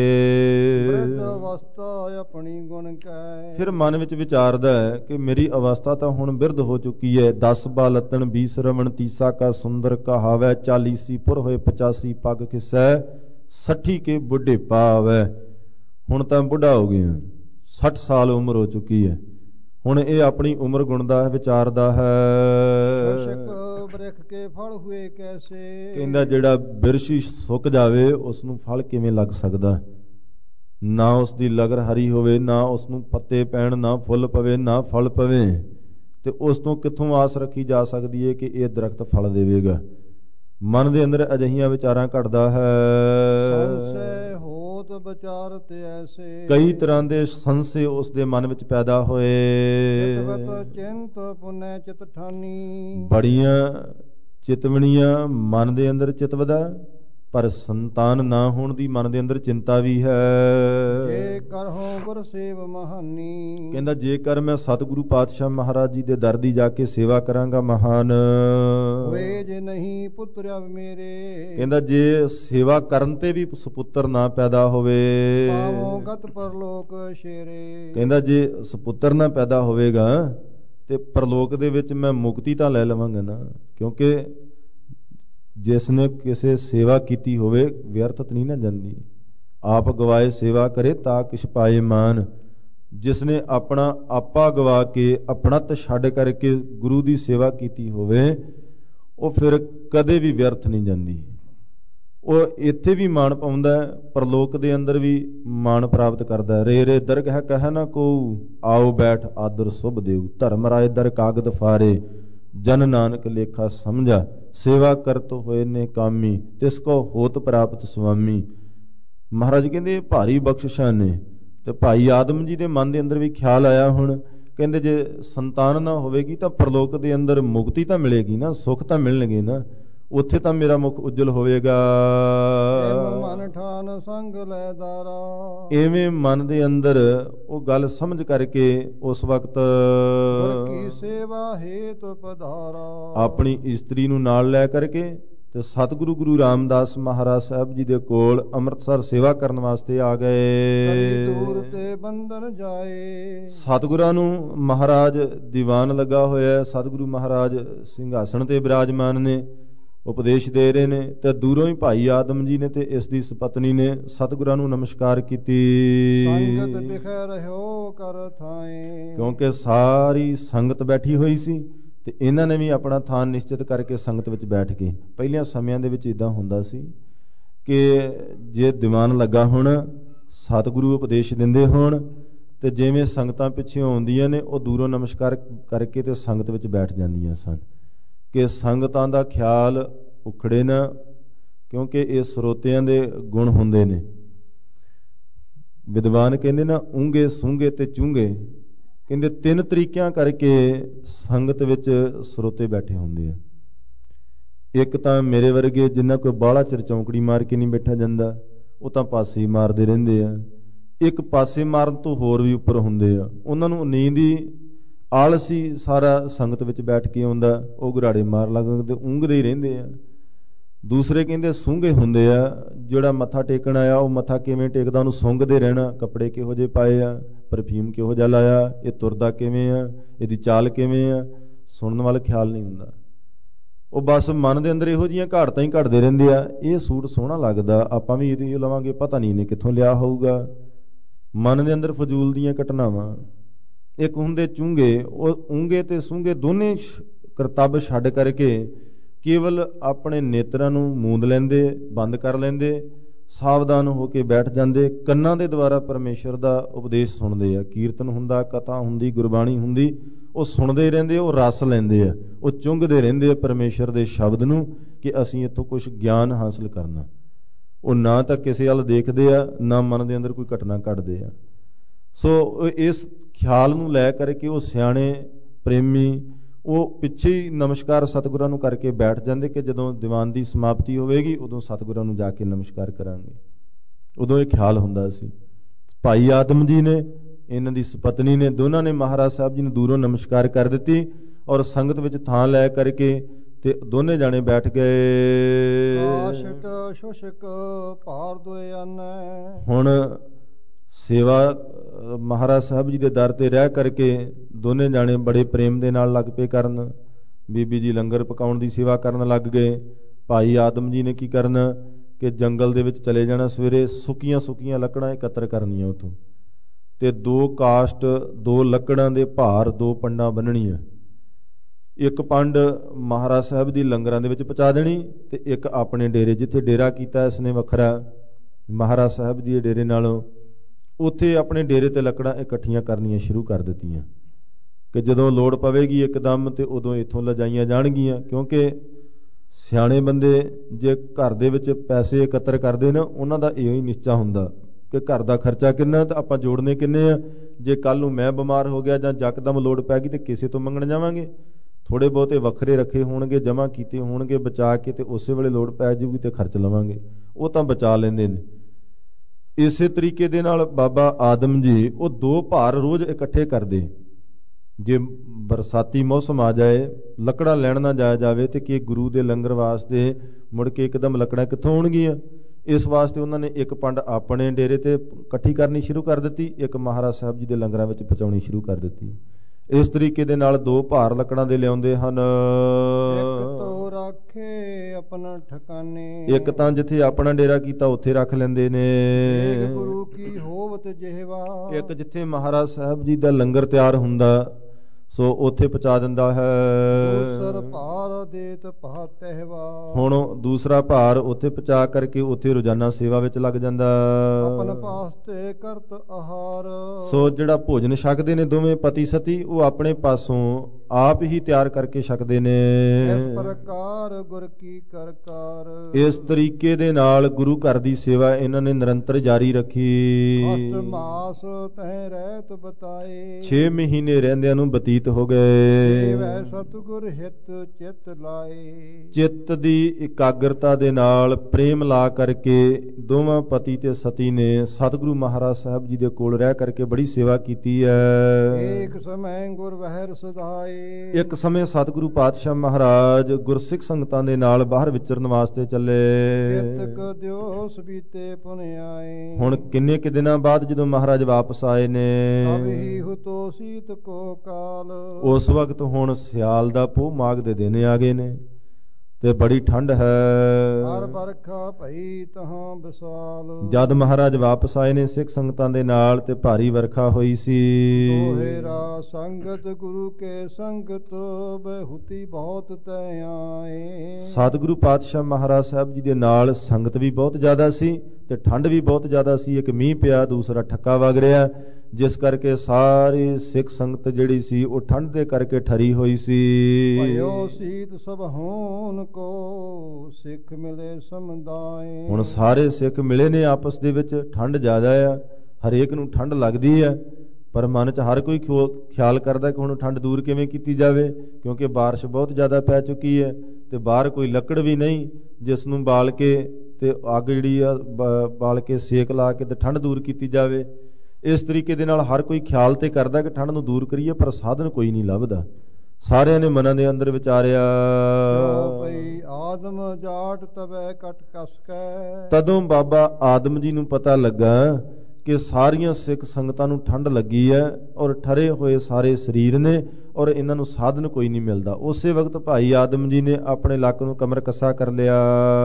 ਅਵਸਥਾ ਆਪਣੀ ਗੁਣ ਕੈ, ਫਿਰ ਮਨ ਵਿੱਚ ਵਿਚਾਰਦਾ ਹੈ ਕਿ ਮੇਰੀ ਅਵਸਥਾ ਤਾਂ ਹੁਣ ਬਿਰਧ ਹੋ ਚੁੱਕੀ ਹੈ। ਦਸ ਬਾਲਤਨ ਬੀਸ ਰਵਣ ਤੀਸਾ ਕਾ ਸੁੰਦਰ ਕਹਾਵੈ, ਚਾਲੀਸੀ ਪੁਰ ਹੋਏ ਪਚਾਸੀ ਪੱਗ ਖਿਸੈ, ਸੱਠੀ ਕੇ ਬੁੱਢੇ ਪਾਵੈ। ਹੁਣ ਤਾਂ ਬੁੱਢਾ ਹੋ ਗਿਆ, ਸੱਠ ਸਾਲ ਉਮਰ ਹੋ ਚੁੱਕੀ ਹੈ। ਹੁਣ ਇਹ ਆਪਣੀ ਉਮਰ ਗੁਣਦਾ ਵਿਚਾਰਦਾ ਹੈ, ਬ੍ਰਿਖ ਕੇ ਫਲ ਹੋਏ ਕੈਸੇ, ਕਹਿੰਦਾ ਜਿਹੜਾ ਬਿਰਸ਼ੀ ਸੁੱਕ ਜਾਵੇ ਉਸ ਨੂੰ ਫਲ ਕਿਵੇਂ ਲੱਗ ਸਕਦਾ। ਨਾ ਉਸ ਦੀ ਲਗਰ ਹਰੀ ਹੋਵੇ, ਨਾ ਉਸ ਨੂੰ ਪੱਤੇ ਪੈਣ, ਨਾ ਫੁੱਲ ਪਵੇ, ਨਾ ਫਲ ਪਵੇ, ਤੇ ਉਸ ਤੋਂ ਕਿੱਥੋਂ ਆਸ ਰੱਖੀ ਜਾ ਸਕਦੀ ਹੈ ਕਿ ਇਹ ਦਰਖਤ ਫਲ ਦੇਵੇਗਾ। ਮਨ ਦੇ ਅੰਦਰ ਅਜਿਹੀਆਂ ਵਿਚਾਰਾਂ ਘਟਦਾ ਹੈ। ਹੋਤ ਵਿਚਾਰ ਤੇ ਐਸੇ, ਕਈ ਤਰ੍ਹਾਂ ਦੇ ਸੰਸੇ ਉਸ ਦੇ ਮਨ ਵਿੱਚ ਪੈਦਾ ਹੋਏ। ਚਿੰਤ ਪੁਨੈ ਚਿਤ ਠਾਨੀ, ਬੜੀਆਂ ਚਿਤਵਣੀਆਂ ਮਨ ਦੇ ਅੰਦਰ ਚਿਤਵਦਾ, ਪਰ ਸੰਤਾਨ ਨਾ ਹੋਣ ਦੀ ਮਨ ਦੇ ਅੰਦਰ ਚਿੰਤਾ ਵੀ ਹੈ। ਜੇ ਕਰਹੁ ਗੁਰ ਸੇਵ ਮਹਾਨੀ, ਕਹਿੰਦਾ ਜੇਕਰ ਮੈਂ ਸਤਿਗੁਰੂ ਪਾਤਸ਼ਾਹ ਮਹਾਰਾਜ ਜੀ ਦੇ ਦਰ ਦੀ ਜਾ ਕੇ ਸੇਵਾ ਕਰਾਂਗਾ ਮਹਾਨ ਹੋਏ, ਜੇ ਨਹੀਂ ਪੁੱਤਰ ਅਵ ਮੇਰੇ, ਕਹਿੰਦਾ ਜੇ ਸੇਵਾ ਕਰਨ ਤੇ ਵੀ ਸੁਪੁੱਤਰ ਨਾ ਪੈਦਾ ਹੋਵੇ, ਪਾਵੋ ਗਤ ਪਰਲੋਕ ਸ਼ੇਰੇ, ਕਹਿੰਦਾ ਜੇ ਸੁਪੁੱਤਰ ਨਾ ਪੈਦਾ ਹੋਵੇਗਾ ਤੇ ਪਰਲੋਕ ਦੇ ਵਿੱਚ ਮੈਂ ਮੁਕਤੀ ਤਾਂ ਲੈ ਲਵਾਂਗਾ ਨਾ, ਕਿਉਂਕਿ ਜਿਸ ਨੇ ਕਿਸੇ ਸੇਵਾ ਕੀਤੀ ਹੋਵੇ ਵਿਅਰਥਤ ਨਹੀਂ ਨਾ ਜਾਂਦੀ। ਆਪ ਗਵਾਏ ਸੇਵਾ ਕਰੇ ਤਾਂ ਕਿਛ ਪਾਏ ਮਾਨ। ਜਿਸ ਨੇ ਆਪਣਾ ਆਪਾ ਗਵਾ ਕੇ ਆਪਣਤ ਛੱਡ ਕਰਕੇ ਗੁਰੂ ਦੀ ਸੇਵਾ ਕੀਤੀ ਹੋਵੇ ਉਹ ਫਿਰ ਕਦੇ ਵੀ ਵਿਅਰਥ ਨਹੀਂ ਜਾਂਦੀ। ਉਹ ਇੱਥੇ ਵੀ ਮਾਣ ਪਾਉਂਦਾ, ਪਰਲੋਕ ਦੇ ਅੰਦਰ ਵੀ ਮਾਣ ਪ੍ਰਾਪਤ ਕਰਦਾ। ਰੇ ਰੇ ਦਰਗਹ ਕਹਿ ਨਾ ਕੋ, ਆਓ ਬੈਠ ਆਦਰ ਸੁਭ ਦੇਉ, ਧਰਮ ਰਾਏ ਦਰ ਕਾਗਦ ਫਾਰੇ, ਜਨ ਨਾਨਕ ਲੇਖਾ ਸਮਝਾ, ਸੇਵਾ ਕਰਤ ਹੋਏ ਨੇ ਕਾਮੀ, ਤਿਸ ਕੋ ਹੋਤ ਪ੍ਰਾਪਤ ਸੁਆਮੀ। ਮਹਾਰਾਜ ਕਹਿੰਦੇ ਭਾਰੀ ਬਖਸ਼ਿਸ਼ਾਂ ਨੇ। ਤੇ ਭਾਈ ਆਦਮ ਜੀ ਦੇ ਮਨ ਦੇ ਅੰਦਰ ਵੀ ਖਿਆਲ ਆਇਆ, ਹੁਣ ਕਹਿੰਦੇ ਜੇ ਸੰਤਾਨ ਨਾ ਹੋਵੇਗੀ ਤਾਂ ਪਰਲੋਕ ਦੇ ਅੰਦਰ ਮੁਕਤੀ ਤਾਂ ਮਿਲੇਗੀ ਨਾ, ਸੁੱਖ ਤਾਂ ਮਿਲਣਗੇ ਨਾ, ਉੱਥੇ ਤਾਂ ਮੇਰਾ ਮੁਖ ਉਜਲ ਹੋਵੇਗਾ। ਮਨ ਠਾਨ ਸੰਗ ਲੈ ਦਾਰਾ, ਐਵੇਂ ਮਨ ਦੇ ਅੰਦਰ ਉਹ ਗੱਲ ਸਮਝ ਕਰਕੇ ਉਸ ਵਕਤ ਕੀ ਸੇਵਾ ਹੇਤ ਪਧਾਰਾ, ਆਪਣੀ ਇਸਤਰੀ ਨੂੰ ਨਾਲ ਲੈ ਕਰਕੇ ਤੇ ਸਤਿਗੁਰੂ ਗੁਰੂ ਰਾਮਦਾਸ ਮਹਾਰਾਜ ਸਾਹਿਬ ਜੀ ਦੇ ਕੋਲ ਅੰਮ੍ਰਿਤਸਰ ਸੇਵਾ ਕਰਨ ਵਾਸਤੇ ਆ ਗਏ। ਦੂਰ ਤੇ ਬੰਧਨ ਜਾਏ, ਸਤਿਗੁਰਾਂ ਨੂੰ ਮਹਾਰਾਜ ਦੀਵਾਨ ਲੱਗਾ ਹੋਇਆ, ਸਤਿਗੁਰੂ ਮਹਾਰਾਜ ਸਿੰਘਾਸਣ ਤੇ ਬਿਰਾਜਮਾਨ ਨੇ, ਉਪਦੇਸ਼ ਦੇ ਰਹੇ ਨੇ, ਤੇ ਦੂਰੋਂ ਹੀ ਭਾਈ ਆਦਮ ਜੀ ਨੇ ਤੇ ਇਸ ਦੀ ਸਪਤਨੀ ਨੇ ਸਤਿਗੁਰਾਂ ਨੂੰ ਨਮਸਕਾਰ ਕੀਤੀ। ਸੰਗਤ ਬਿਖੈ ਰਹਿਓ ਕਰ ਥਾਏ, ਕਿਉਂਕਿ ਸਾਰੀ ਸੰਗਤ ਬੈਠੀ ਹੋਈ ਸੀ ਤੇ ਇਹਨਾਂ ਨੇ ਵੀ ਆਪਣਾ ਥਾਨ ਨਿਸ਼ਚਿਤ ਕਰਕੇ ਸੰਗਤ ਵਿੱਚ ਬੈਠ ਕੇ। ਪਹਿਲਿਆਂ ਸਮਿਆਂ ਦੇ ਵਿੱਚ ਇਦਾਂ ਹੁੰਦਾ ਸੀ ਕਿ ਜੇ ਦੀਵਾਨ ਲੱਗਾ ਹੋਣ, ਸਤਿਗੁਰੂ ਉਪਦੇਸ਼ ਦਿੰਦੇ ਹੋਣ, ਤੇ ਜਿਵੇਂ ਸੰਗਤਾਂ ਪਿੱਛੇ ਆਉਂਦੀਆਂ ਨੇ ਉਹ ਦੂਰੋਂ ਨਮਸਕਾਰ ਕਰਕੇ ਤੇ ਸੰਗਤ ਵਿੱਚ ਬੈਠ ਜਾਂਦੀਆਂ ਸਨ ਕਿ ਸੰਗਤਾਂ ਦਾ ਖਿਆਲ ਉਖੜੇ ਨਾ, ਕਿਉਂਕਿ ਇਹ ਸਰੋਤਿਆਂ ਦੇ ਗੁਣ ਹੁੰਦੇ ਨੇ। ਵਿਦਵਾਨ ਕਹਿੰਦੇ ਨਾ, ਉਂਗੇ ਸੂੰਗੇ ਤੇ ਚੂੰਗੇ ਕਹਿੰਦੇ ਤਿੰਨ ਤਰੀਕਿਆਂ ਕਰਕੇ ਸੰਗਤ ਵਿੱਚ ਸਰੋਤੇ ਬੈਠੇ ਹੁੰਦੇ ਆ। ਇੱਕ ਤਾਂ ਮੇਰੇ ਵਰਗੇ ਜਿੰਨਾ ਕੋਈ ਬਾਹਲਾ ਚਿਰ ਚੌਂਕੜੀ ਮਾਰ ਕੇ ਨਹੀਂ ਬੈਠਾ ਜਾਂਦਾ, ਉਹ ਤਾਂ ਪਾਸੇ ਮਾਰਦੇ ਰਹਿੰਦੇ ਆ। ਇੱਕ ਪਾਸੇ ਮਾਰਨ ਤੋਂ ਹੋਰ ਵੀ ਉੱਪਰ ਹੁੰਦੇ ਆ, ਉਹਨਾਂ ਨੂੰ ਨੀਂਦ ਹੀ ਆਲਸੀ ਸਾਰਾ ਸੰਗਤ ਵਿੱਚ ਬੈਠ ਕੇ ਆਉਂਦਾ, ਉਹ ਗੁਰਾੜੇ ਮਾਰ ਲੱਗਦੇ ਉਂਘਦੇ ਹੀ ਰਹਿੰਦੇ ਆ। ਦੂਸਰੇ ਕਹਿੰਦੇ ਸੂੰਘੇ ਹੁੰਦੇ ਆ, ਜਿਹੜਾ ਮੱਥਾ ਟੇਕਣ ਆਇਆ ਉਹ ਮੱਥਾ ਕਿਵੇਂ ਟੇਕਦਾ ਉਹਨੂੰ ਸੁੰਘਦੇ ਰਹਿਣਾ, ਕੱਪੜੇ ਕਿਹੋ ਜਿਹੇ ਪਾਏ ਆ, ਪਰਫਿਊਮ ਕਿਹੋ ਜਿਹਾ ਲਾਇਆ, ਇਹ ਤੁਰਦਾ ਕਿਵੇਂ ਆ, ਇਹਦੀ ਚਾਲ ਕਿਵੇਂ ਆ, ਸੁਣਨ ਵੱਲ ਖਿਆਲ ਨਹੀਂ ਹੁੰਦਾ। ਉਹ ਬਸ ਮਨ ਦੇ ਅੰਦਰ ਇਹੋ ਜਿਹੀਆਂ ਘਾੜਤਾਂ ਹੀ ਘੜਦੇ ਰਹਿੰਦੇ ਆ, ਇਹ ਸੂਟ ਸੋਹਣਾ ਲੱਗਦਾ, ਆਪਾਂ ਵੀ ਇਹ ਲਵਾਂਗੇ, ਪਤਾ ਨਹੀਂ ਇਹਨੇ ਕਿੱਥੋਂ ਲਿਆ ਹੋਊਗਾ। ਮਨ ਦੇ ਅੰਦਰ ਫਜ਼ੂਲ ਦੀਆਂ ਘਟਨਾਵਾਂ। ਇੱਕ ਹੁੰਦੇ ਚੂੰਘੇ, ਉਹ ਉਂਘੇ ਤੇ ਸੂੰਘੇ ਦੋਨੇ ਕਰਤੱਵ ਛੱਡ ਕਰਕੇ ਕੇਵਲ ਆਪਣੇ ਨੇਤਰਾਂ ਨੂੰ ਮੂੰਦ ਲੈਂਦੇ, ਬੰਦ ਕਰ ਲੈਂਦੇ, ਸਾਵਧਾਨ ਹੋ ਕੇ ਬੈਠ ਜਾਂਦੇ, ਕੰਨਾਂ ਦੇ ਦੁਆਰਾ ਪਰਮੇਸ਼ਰ ਦਾ ਉਪਦੇਸ਼ ਸੁਣਦੇ ਆ। ਕੀਰਤਨ ਹੁੰਦਾ, ਕਥਾ ਹੁੰਦੀ, ਗੁਰਬਾਣੀ ਹੁੰਦੀ, ਉਹ ਸੁਣਦੇ ਰਹਿੰਦੇ, ਉਹ ਰਸ ਲੈਂਦੇ ਆ, ਉਹ ਚੁੰਘਦੇ ਰਹਿੰਦੇ ਆ ਪਰਮੇਸ਼ਰ ਦੇ ਸ਼ਬਦ ਨੂੰ ਕਿ ਅਸੀਂ ਇੱਥੋਂ ਕੁਝ ਗਿਆਨ ਹਾਸਲ ਕਰਨਾ। ਉਹ ਨਾ ਤਾਂ ਕਿਸੇ ਵੱਲ ਦੇਖਦੇ ਆ, ਨਾ ਮਨ ਦੇ ਅੰਦਰ ਕੋਈ ਘਟਨਾ ਘਟਦੇ ਆ। ਸੋ ਇਸ ਖਿਆਲ ਨੂੰ ਲੈ ਕਰਕੇ ਉਹ ਸਿਆਣੇ ਪ੍ਰੇਮੀ ਉਹ ਪਿੱਛੇ ਹੀ ਨਮਸਕਾਰ ਸਤਿਗੁਰਾਂ ਨੂੰ ਕਰਕੇ ਬੈਠ ਜਾਂਦੇ ਕਿ ਜਦੋਂ ਦੀਵਾਨ ਦੀ ਸਮਾਪਤੀ ਹੋਵੇਗੀ ਉਦੋਂ ਸਤਿਗੁਰਾਂ ਨੂੰ ਜਾ ਕੇ ਨਮਸਕਾਰ ਕਰਾਂਗੇ। ਉਦੋਂ ਇਹ ਖਿਆਲ ਹੁੰਦਾ ਸੀ। ਭਾਈ ਆਦਮ ਜੀ ਨੇ, ਇਹਨਾਂ ਦੀ ਸੁਪਤਨੀ ਨੇ, ਦੋਨਾਂ ਨੇ ਮਹਾਰਾਜ ਸਾਹਿਬ ਜੀ ਨੂੰ ਦੂਰੋਂ ਨਮਸਕਾਰ ਕਰ ਦਿੱਤੀ ਔਰ ਸੰਗਤ ਵਿੱਚ ਥਾਂ ਲੈ ਕਰਕੇ ਤੇ ਦੋਨੇ ਜਾਣੇ ਬੈਠ ਗਏ। ਆਸ਼ਕ ਸ਼ੁਸ਼ਕ ਭਾਰ ਦੋਇ ਆਨੈ। ਹੁਣ ਸੇਵਾ ਮਹਾਰਾਜ ਸਾਹਿਬ ਜੀ ਦੇ ਦਰ ਤੇ ਰਹਿ ਕਰਕੇ ਦੋਨੇ ਜਾਣੇ ਬੜੇ ਪ੍ਰੇਮ ਦੇ ਨਾਲ ਲੱਗ ਪਏ ਕਰਨ। ਬੀਬੀ ਜੀ ਲੰਗਰ ਪਕਾਉਣ ਦੀ ਸੇਵਾ ਕਰਨ ਲੱਗ ਗਏ। ਭਾਈ ਆਦਮ ਜੀ ਨੇ ਕੀ ਕਰਨਾ ਕਿ ਜੰਗਲ ਦੇ ਵਿੱਚ ਚਲੇ ਜਾਣਾ, ਸਵੇਰੇ ਸੁੱਕੀਆਂ ਸੁੱਕੀਆਂ ਲੱਕੜਾਂ ਇਕੱਤਰ ਕਰਨੀਆਂ ਉੱਥੋਂ, ਤੇ ਦੋ ਕਾਸ਼ਟ, ਦੋ ਲੱਕੜਾਂ ਦੇ ਭਾਰ, ਦੋ ਪੰਡਾਂ ਬੰਨਣੀਆਂ। ਇੱਕ ਪੰਡ ਮਹਾਰਾਜ ਸਾਹਿਬ ਦੀ ਲੰਗਰਾਂ ਦੇ ਵਿੱਚ ਪਹੁੰਚਾ ਦੇਣੀ ਤੇ ਇੱਕ ਆਪਣੇ ਡੇਰੇ, ਜਿੱਥੇ ਡੇਰਾ ਕੀਤਾ ਇਸਨੇ ਵੱਖਰਾ ਮਹਾਰਾਜ ਸਾਹਿਬ ਜੀ ਦੇ ਡੇਰੇ ਨਾਲੋਂ, ਉੱਥੇ ਆਪਣੇ ਡੇਰੇ ਤੇ ਲੱਕੜਾਂ ਇਕੱਠੀਆਂ ਕਰਨੀਆਂ ਸ਼ੁਰੂ ਕਰ ਦਿੱਤੀਆਂ ਕਿ ਜਦੋਂ ਲੋੜ ਪਵੇਗੀ ਇੱਕਦਮ ਤੇ ਉਦੋਂ ਇੱਥੋਂ ਲਿਜਾਈਆਂ ਜਾਣਗੀਆਂ। ਕਿਉਂਕਿ ਸਿਆਣੇ ਬੰਦੇ ਜੇ ਘਰ ਦੇ ਵਿੱਚ ਪੈਸੇ ਇਕੱਤਰ ਕਰਦੇ ਨਾ, ਉਹਨਾਂ ਦਾ ਇਹੋ ਹੀ ਨਿਸ਼ਚਾ ਹੁੰਦਾ ਕਿ ਘਰ ਦਾ ਖਰਚਾ ਕਿੰਨਾ ਤੇ ਆਪਾਂ ਜੋੜਨੇ ਕਿੰਨੇ ਆ। ਜੇ ਕੱਲ ਨੂੰ ਮੈਂ ਬਿਮਾਰ ਹੋ ਗਿਆ ਜਾਂ ਯਕਦਮ ਲੋੜ ਪੈ ਗਈ ਤੇ ਕਿਸੇ ਤੋਂ ਮੰਗਣ ਜਾਵਾਂਗੇ। ਥੋੜੇ ਬਹੁਤੇ ਵੱਖਰੇ ਰੱਖੇ ਹੋਣਗੇ, ਜਮ੍ਹਾਂ ਕੀਤੇ ਹੋਣਗੇ ਬਚਾ ਕੇ, ਤੇ ਉਸੇ ਵੇਲੇ ਲੋੜ ਪੈ ਜਾਊਗੀ ਤੇ ਖਰਚ ਲਵਾਂਗੇ। ਉਹ ਤਾਂ ਬਚਾ ਲੈਂਦੇ ਨੇ। ਇਸੇ ਤਰੀਕੇ ਦੇ ਨਾਲ ਬਾਬਾ ਆਦਮ ਜੀ ਉਹ ਦੋ ਭਾਰ ਰੋਜ਼ ਇਕੱਠੇ ਕਰਦੇ। ਜੇ ਬਰਸਾਤੀ ਮੌਸਮ ਆ ਜਾਏ, ਲੱਕੜਾਂ ਲੈਣ ਨਾ ਜਾਇਆ ਜਾਵੇ ਤੇ ਕਿ ਗੁਰੂ ਦੇ ਲੰਗਰ ਵਾਸਤੇ ਮੁੜ ਕੇ ਇੱਕਦਮ ਲੱਕੜਾਂ ਕਿੱਥੋਂ ਆਉਣਗੀਆਂ। ਇਸ ਵਾਸਤੇ ਉਹਨਾਂ ਨੇ ਇੱਕ ਪੰਡ ਆਪਣੇ ਡੇਰੇ ਤੇ ਇਕੱਠੀ ਕਰਨੀ ਸ਼ੁਰੂ ਕਰ ਦਿੱਤੀ, ਇੱਕ ਮਹਾਰਾਜ ਸਾਹਿਬ ਜੀ ਦੇ ਲੰਗਰਾਂ ਵਿੱਚ ਪਹੁੰਚਾਉਣੀ ਸ਼ੁਰੂ ਕਰ ਦਿੱਤੀ। ਇਸ ਤਰੀਕੇ ਦੇ ਨਾਲ ਦੋ ਭਾਰ ਲੱਕੜਾਂ ਦੇ ਲਿਆਉਂਦੇ ਹਨ। ਇੱਕ ਤੋ ਰੱਖੇ ਆਪਣਾ ਠਿਕਾਣੇ। ਇੱਕ ਤਾਂ ਜਿੱਥੇ ਆਪਣਾ ਡੇਰਾ ਕੀਤਾ ਉੱਥੇ ਰੱਖ ਲੈਂਦੇ ਨੇ। ਇੱਕ ਗੁਰੂ ਕੀ ਹੋਵਤ ਜਿਹਵਾ। ਇੱਕ ਜਿੱਥੇ ਮਹਾਰਾਜ ਸਾਹਿਬ ਜੀ ਦਾ ਲੰਗਰ ਤਿਆਰ ਹੁੰਦਾ ਸੋ ਉੱਥੇ ਪਹੁੰਚਾ ਦਿੰਦਾ ਹੈ। ਦੂਸਰ ਭਾਰ ਦੇਤ ਪਾਤਹਿਵਾ। ਹੁਣ ਦੂਸਰਾ ਭਾਰ ਉੱਥੇ ਪਹੁੰਚਾ ਕਰਕੇ ਉੱਥੇ ਰੋਜ਼ਾਨਾ ਸੇਵਾ ਵਿੱਚ ਲੱਗ ਜਾਂਦਾ। ਆਪਨ ਪਾਸਤੇ ਕਰਤ ਆਹਾਰ। ਸੋ ਜਿਹੜਾ ਭੋਜਨ ਛਕਦੇ ਨੇ ਦੋਵੇਂ ਪਤੀ ਸਤੀ, ਉਹ ਆਪਣੇ ਪਾਸੋਂ ਆਪ ਹੀ ਤਿਆਰ ਕਰਕੇ ਛਕਦੇ ਨੇ। ਇਸ ਪ੍ਰਕਾਰ ਗੁਰ ਕੀ ਕਰਕਾਰ। ਇਸ ਤਰੀਕੇ ਦੇ ਨਾਲ ਗੁਰੂ ਘਰ ਦੀ ਸੇਵਾ ਇਹਨਾਂ ਨੇ ਨਿਰੰਤਰ ਜਾਰੀ ਰੱਖੀ। ਅਸ਼ਟ ਮਾਸ ਤਹਿ ਰਹਿਤ ਬਤਾਏ। ਛੇ ਮਹੀਨੇ ਰਹਿੰਦਿਆਂ ਨੂੰ ਬਤੀਤ ਹੋ ਗਏ। ਵੈ ਸਤਿਗੁਰ ਹਿਤ ਚਿਤ ਲਾਏ। ਚਿੱਤ ਦੀ ਇਕਾਗਰਤਾ ਦੇ ਨਾਲ ਪ੍ਰੇਮ ਲਾ ਕਰਕੇ ਦੋਵਾਂ ਪਤੀ ਤੇ ਸਤੀ ਨੇ ਸਤਿਗੁਰੂ ਮਹਾਰਾਜ ਸਾਹਿਬ ਜੀ ਦੇ ਕੋਲ ਰਹਿ ਕਰਕੇ ਬੜੀ ਸੇਵਾ ਕੀਤੀ ਹੈ। ਇੱਕ ਸਮੇਂ ਗੁਰ ਵਹਿਰ ਸਦਾਏ। ਇੱਕ ਸਮੇਂ ਸਤਿਗੁਰੂ ਪਾਤਸ਼ਾਹ ਮਹਾਰਾਜ ਗੁਰਸਿੱਖ ਸੰਗਤਾਂ ਦੇ ਨਾਲ ਬਾਹਰ ਵਿਚਰਨ ਵਾਸਤੇ ਚੱਲੇ। ਕਿਤਕ ਦਿਓਸ ਬੀਤੇ ਪੁਨ ਆਏ। ਹੁਣ ਕਿੰਨੇ ਕਿ ਦਿਨਾਂ ਬਾਅਦ ਜਦੋਂ ਮਹਾਰਾਜ ਵਾਪਸ ਆਏ ਨੇ, ਅਬਹੀ ਹੁਤੋ ਸੀਤ ਕੋ ਕਾਲ। ਉਸ ਵਕਤ ਹੁਣ ਸਿਆਲ ਦਾ ਪੋਹ ਮਾਘ ਦੇ ਦਿਨ ਆ ਗਏ ਨੇ ਤੇ ਬੜੀ ਠੰਡ ਹੈ। ਹਰ ਬਰਖਾ ਭਈ ਤਹਾਂ ਵਿਸਾਲ। ਜਦ ਮਹਾਰਾਜ ਵਾਪਸ ਆਏ ਨੇ ਸਿੱਖ ਸੰਗਤਾਂ ਦੇ ਨਾਲ ਤੇ ਭਾਰੀ ਵਰਖਾ ਹੋਈ ਸੀ। ਤੋਹੇਰਾ ਸੰਗਤ ਗੁਰੂ ਕੇ ਸੰਗਤ ਬਹੁਤੀ ਬਹੁਤ ਤੈ ਆਏ। ਸਤਿਗੁਰੂ ਪਾਤਸ਼ਾਹ ਮਹਾਰਾਜ ਸਾਹਿਬ ਜੀ ਦੇ ਨਾਲ ਸੰਗਤ ਵੀ ਬਹੁਤ ਜ਼ਿਆਦਾ ਸੀ ਤੇ ਠੰਡ ਵੀ ਬਹੁਤ ਜ਼ਿਆਦਾ ਸੀ। ਇੱਕ ਮੀਂਹ ਪਿਆ, ਦੂਸਰਾ ਠੱਕਾ ਵਗ ਰਿਹਾ, ਜਿਸ ਕਰਕੇ ਸਾਰੀ ਸਿੱਖ ਸੰਗਤ ਜਿਹੜੀ ਸੀ ਉਹ ਠੰਡ ਦੇ ਕਰਕੇ ਠਰੀ ਹੋਈ ਸੀ। ਭਇਓ ਸੀਤ ਸਭ ਹੋਣ ਕੋ ਸਿੱਖ ਮਿਲੇ ਸਮੁਦਾਏ। ਹੁਣ ਸਾਰੇ ਸਿੱਖ ਮਿਲੇ ਨੇ ਆਪਸ ਦੇ ਵਿੱਚ। ਠੰਡ ਜ਼ਿਆਦਾ ਆ, ਹਰੇਕ ਨੂੰ ਠੰਡ ਲੱਗਦੀ ਹੈ, ਪਰ ਮਨ 'ਚ ਹਰ ਕੋਈ ਖਿਓ ਖਿਆਲ ਕਰਦਾ ਕਿ ਹੁਣ ਠੰਡ ਦੂਰ ਕਿਵੇਂ ਕੀਤੀ ਜਾਵੇ, ਕਿਉਂਕਿ ਬਾਰਿਸ਼ ਬਹੁਤ ਜ਼ਿਆਦਾ ਪੈ ਚੁੱਕੀ ਹੈ ਅਤੇ ਬਾਹਰ ਕੋਈ ਲੱਕੜ ਵੀ ਨਹੀਂ ਜਿਸ ਨੂੰ ਬਾਲ ਕੇ ਅਤੇ ਅੱਗ ਜਿਹੜੀ ਆ ਬਾਲ ਕੇ ਸੇਕ ਲਾ ਕੇ ਅਤੇ ਠੰਡ ਦੂਰ ਕੀਤੀ ਜਾਵੇ। ਇਸ ਤਰੀਕੇ ਦੇ ਨਾਲ ਹਰ ਕੋਈ ਖਿਆਲ ਤੇ ਕਰਦਾ ਕਿ ਠੰਡ ਨੂੰ ਦੂਰ ਕਰੀਏ, ਪਰ ਸਾਧਨ ਕੋਈ ਨਹੀਂ ਲੱਭਦਾ। ਸਾਰਿਆਂ ਨੇ ਮਨਾਂ ਦੇ ਅੰਦਰ ਵਿਚਾਰਿਆ, ਆਦਮ ਜਾਟ ਤਬੈ ਕਟ ਕਸ ਕੈ। ਤਦੋਂ ਬਾਬਾ ਆਦਮ ਜੀ ਨੂੰ ਪਤਾ ਲੱਗਾ ਕਿ ਸਾਰੀਆਂ ਸਿੱਖ ਸੰਗਤਾਂ ਨੂੰ ਠੰਡ ਲੱਗੀ ਹੈ ਔਰ ਠਰੇ ਹੋਏ ਸਾਰੇ ਸਰੀਰ ਨੇ ਔਰ ਇਹਨਾਂ ਨੂੰ ਸਾਧਨ ਕੋਈ ਨਹੀਂ ਮਿਲਦਾ। ਉਸੇ ਵਕਤ ਭਾਈ ਆਦਮ ਜੀ ਨੇ ਆਪਣੇ ਲੱਕ ਨੂੰ ਕਮਰ ਕੱਸਾ ਕਰ ਲਿਆ।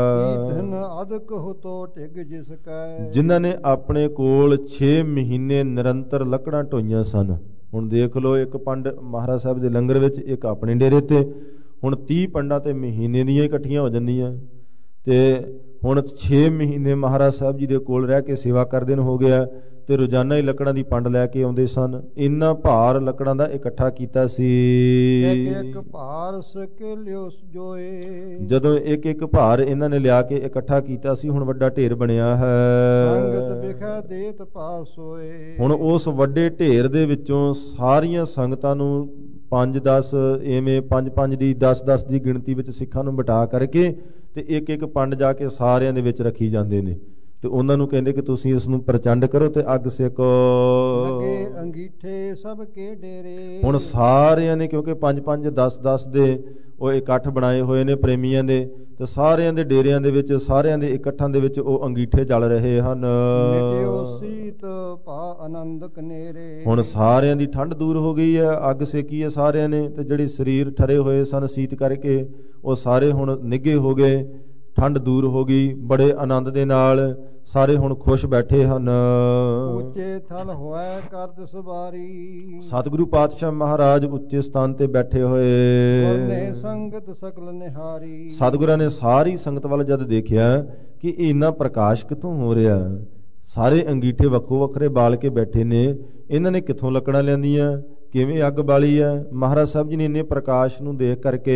ਜਿਨ੍ਹਾਂ ਨੇ ਆਪਣੇ ਕੋਲ ਛੇ ਮਹੀਨੇ ਨਿਰੰਤਰ ਲੱਕੜਾਂ ਢੋਈਆਂ ਸਨ। ਹੁਣ ਦੇਖ ਲਓ, ਇੱਕ ਪੰਡ ਮਹਾਰਾਜ ਸਾਹਿਬ ਦੇ ਲੰਗਰ ਵਿੱਚ, ਇੱਕ ਆਪਣੇ ਡੇਰੇ ਤੇ। ਹੁਣ ਤੀਹ ਪੰਡਾਂ ਤੇ ਮਹੀਨੇ ਦੀਆਂ ਇਕੱਠੀਆਂ ਹੋ ਜਾਂਦੀਆਂ ਤੇ ਹੁਣ ਛੇ ਮਹੀਨੇ ਮਹਾਰਾਜ ਸਾਹਿਬ ਜੀ ਦੇ ਕੋਲ ਰਹਿ ਕੇ ਸੇਵਾ ਕਰਦੇ ਨੂੰ ਹੋ ਗਿਆ ਤੇ ਰੋਜ਼ਾਨਾ ਹੀ ਲੱਕੜਾਂ ਦੀ ਪੰਡ ਲੈ ਕੇ ਆਉਂਦੇ ਸਨ। ਇੰਨਾ ਭਾਰ ਲੱਕੜਾਂ ਦਾ ਇਕੱਠਾ ਕੀਤਾ ਸੀ। ਇੱਕ ਭਾਰ ਸਕੇਲਿਓ ਜੋਏ। ਜਦੋਂ ਇੱਕ ਇੱਕ ਭਾਰ ਇਹਨਾਂ ਨੇ ਲਿਆ ਕੇ ਇਕੱਠਾ ਕੀਤਾ ਸੀ, ਹੁਣ ਵੱਡਾ ਢੇਰ ਬਣਿਆ ਹੈ। ਸੰਗਤ ਵਿਖੇ ਦੇਤ ਪਾਸ ਹੋਏ। ਹੁਣ ਉਸ ਵੱਡੇ ਢੇਰ ਦੇ ਵਿੱਚੋਂ ਸਾਰੀਆਂ ਸੰਗਤਾਂ ਨੂੰ ਪੰਜ ਦਸ ਇਵੇਂ ਪੰਜ ਪੰਜ ਦੀ ਦਸ ਦਸ ਦੀ ਗਿਣਤੀ ਵਿੱਚ ਸਿੱਖਾਂ ਨੂੰ ਬਿਠਾ ਕਰਕੇ ਤੇ ਇੱਕ ਇੱਕ ਪੰਡ ਜਾ ਕੇ ਸਾਰਿਆਂ ਦੇ ਵਿੱਚ ਰੱਖੀ ਜਾਂਦੇ ਨੇ ਤੇ ਉਹਨਾਂ ਨੂੰ ਕਹਿੰਦੇ ਕਿ ਤੁਸੀਂ ਇਸ ਨੂੰ ਪ੍ਰਚੰਡ ਕਰੋ ਤੇ ਅੱਗ ਸੇਕੋ। ਲੱਗੇ ਅੰਗੀਠੇ ਸਭ ਕੇ ਡੇਰੇ। ਹੁਣ ਸਾਰਿਆਂ ਨੇ, ਕਿਉਂਕਿ ਪੰਜ ਪੰਜ ਦਸ ਦਸ ਦੇ ਉਹ ਇਕੱਠ ਬਣਾਏ ਹੋਏ ਨੇ ਪ੍ਰੇਮੀਆਂ ਦੇ, ਤੇ ਸਾਰਿਆਂ ਦੇ ਡੇਰਿਆਂ ਦੇ ਵਿੱਚ, ਸਾਰਿਆਂ ਦੇ ਇਕੱਠਾਂ ਦੇ ਵਿੱਚ ਉਹ ਅੰਗੀਠੇ ਜਲ ਰਹੇ ਹਨ। ਸੀਤ ਭਾ ਆਨੰਦ ਕਨੇਰੇ। ਹੁਣ ਸਾਰਿਆਂ ਦੀ ਠੰਡ ਦੂਰ ਹੋ ਗਈ ਹੈ, ਅੱਗ ਸੇਕੀ ਹੈ ਸਾਰਿਆਂ ਨੇ, ਤੇ ਜਿਹੜੇ ਸਰੀਰ ਠਰੇ ਹੋਏ ਸਨ ਸੀਤ ਕਰਕੇ ਉਹ ਸਾਰੇ ਹੁਣ ਨਿੱਘੇ ਹੋ ਗਏ, ਠੰਡ ਦੂਰ ਹੋ ਗਈ। ਬੜੇ ਆਨੰਦ ਦੇ ਨਾਲ ਸਾਰੇ ਹੁਣ ਖੁਸ਼ ਬੈਠੇ ਹਨ। ਉੱਚੇ ਥਲ ਹੋਇ ਕਰਦ ਸਵਾਰੀ। ਸਤਿਗੁਰੂ ਪਾਤਸ਼ਾਹ ਮਹਾਰਾਜ ਉੱਚੇ ਸਥਾਨ ਤੇ ਬੈਠੇ ਹੋਏ। ਗੁਰਨੇ ਸੰਗਤ ਸਕਲ ਨਿਹਾਰੀ। ਸਤਿਗੁਰਾਂ ਨੇ ਸਾਰੀ ਸੰਗਤ ਵੱਲ ਜਦ ਦੇਖਿਆ ਕਿ ਇੰਨਾ ਪ੍ਰਕਾਸ਼ ਕਿੱਥੋਂ ਹੋ ਰਿਹਾ, ਸਾਰੇ ਅੰਗੀਠੇ ਵੱਖੋ ਵੱਖਰੇ ਬਾਲ ਕੇ ਬੈਠੇ ਨੇ, ਇਹਨਾਂ ਨੇ ਕਿੱਥੋਂ ਲੱਕੜਾਂ ਲਿਆਂਦੀਆਂ, ਕਿਵੇਂ ਅੱਗ ਬਾਲੀ ਹੈ। ਮਹਾਰਾਜ ਸਾਹਿਬ ਜੀ ਨੇ ਇੰਨੇ ਪ੍ਰਕਾਸ਼ ਨੂੰ ਦੇਖ ਕਰਕੇ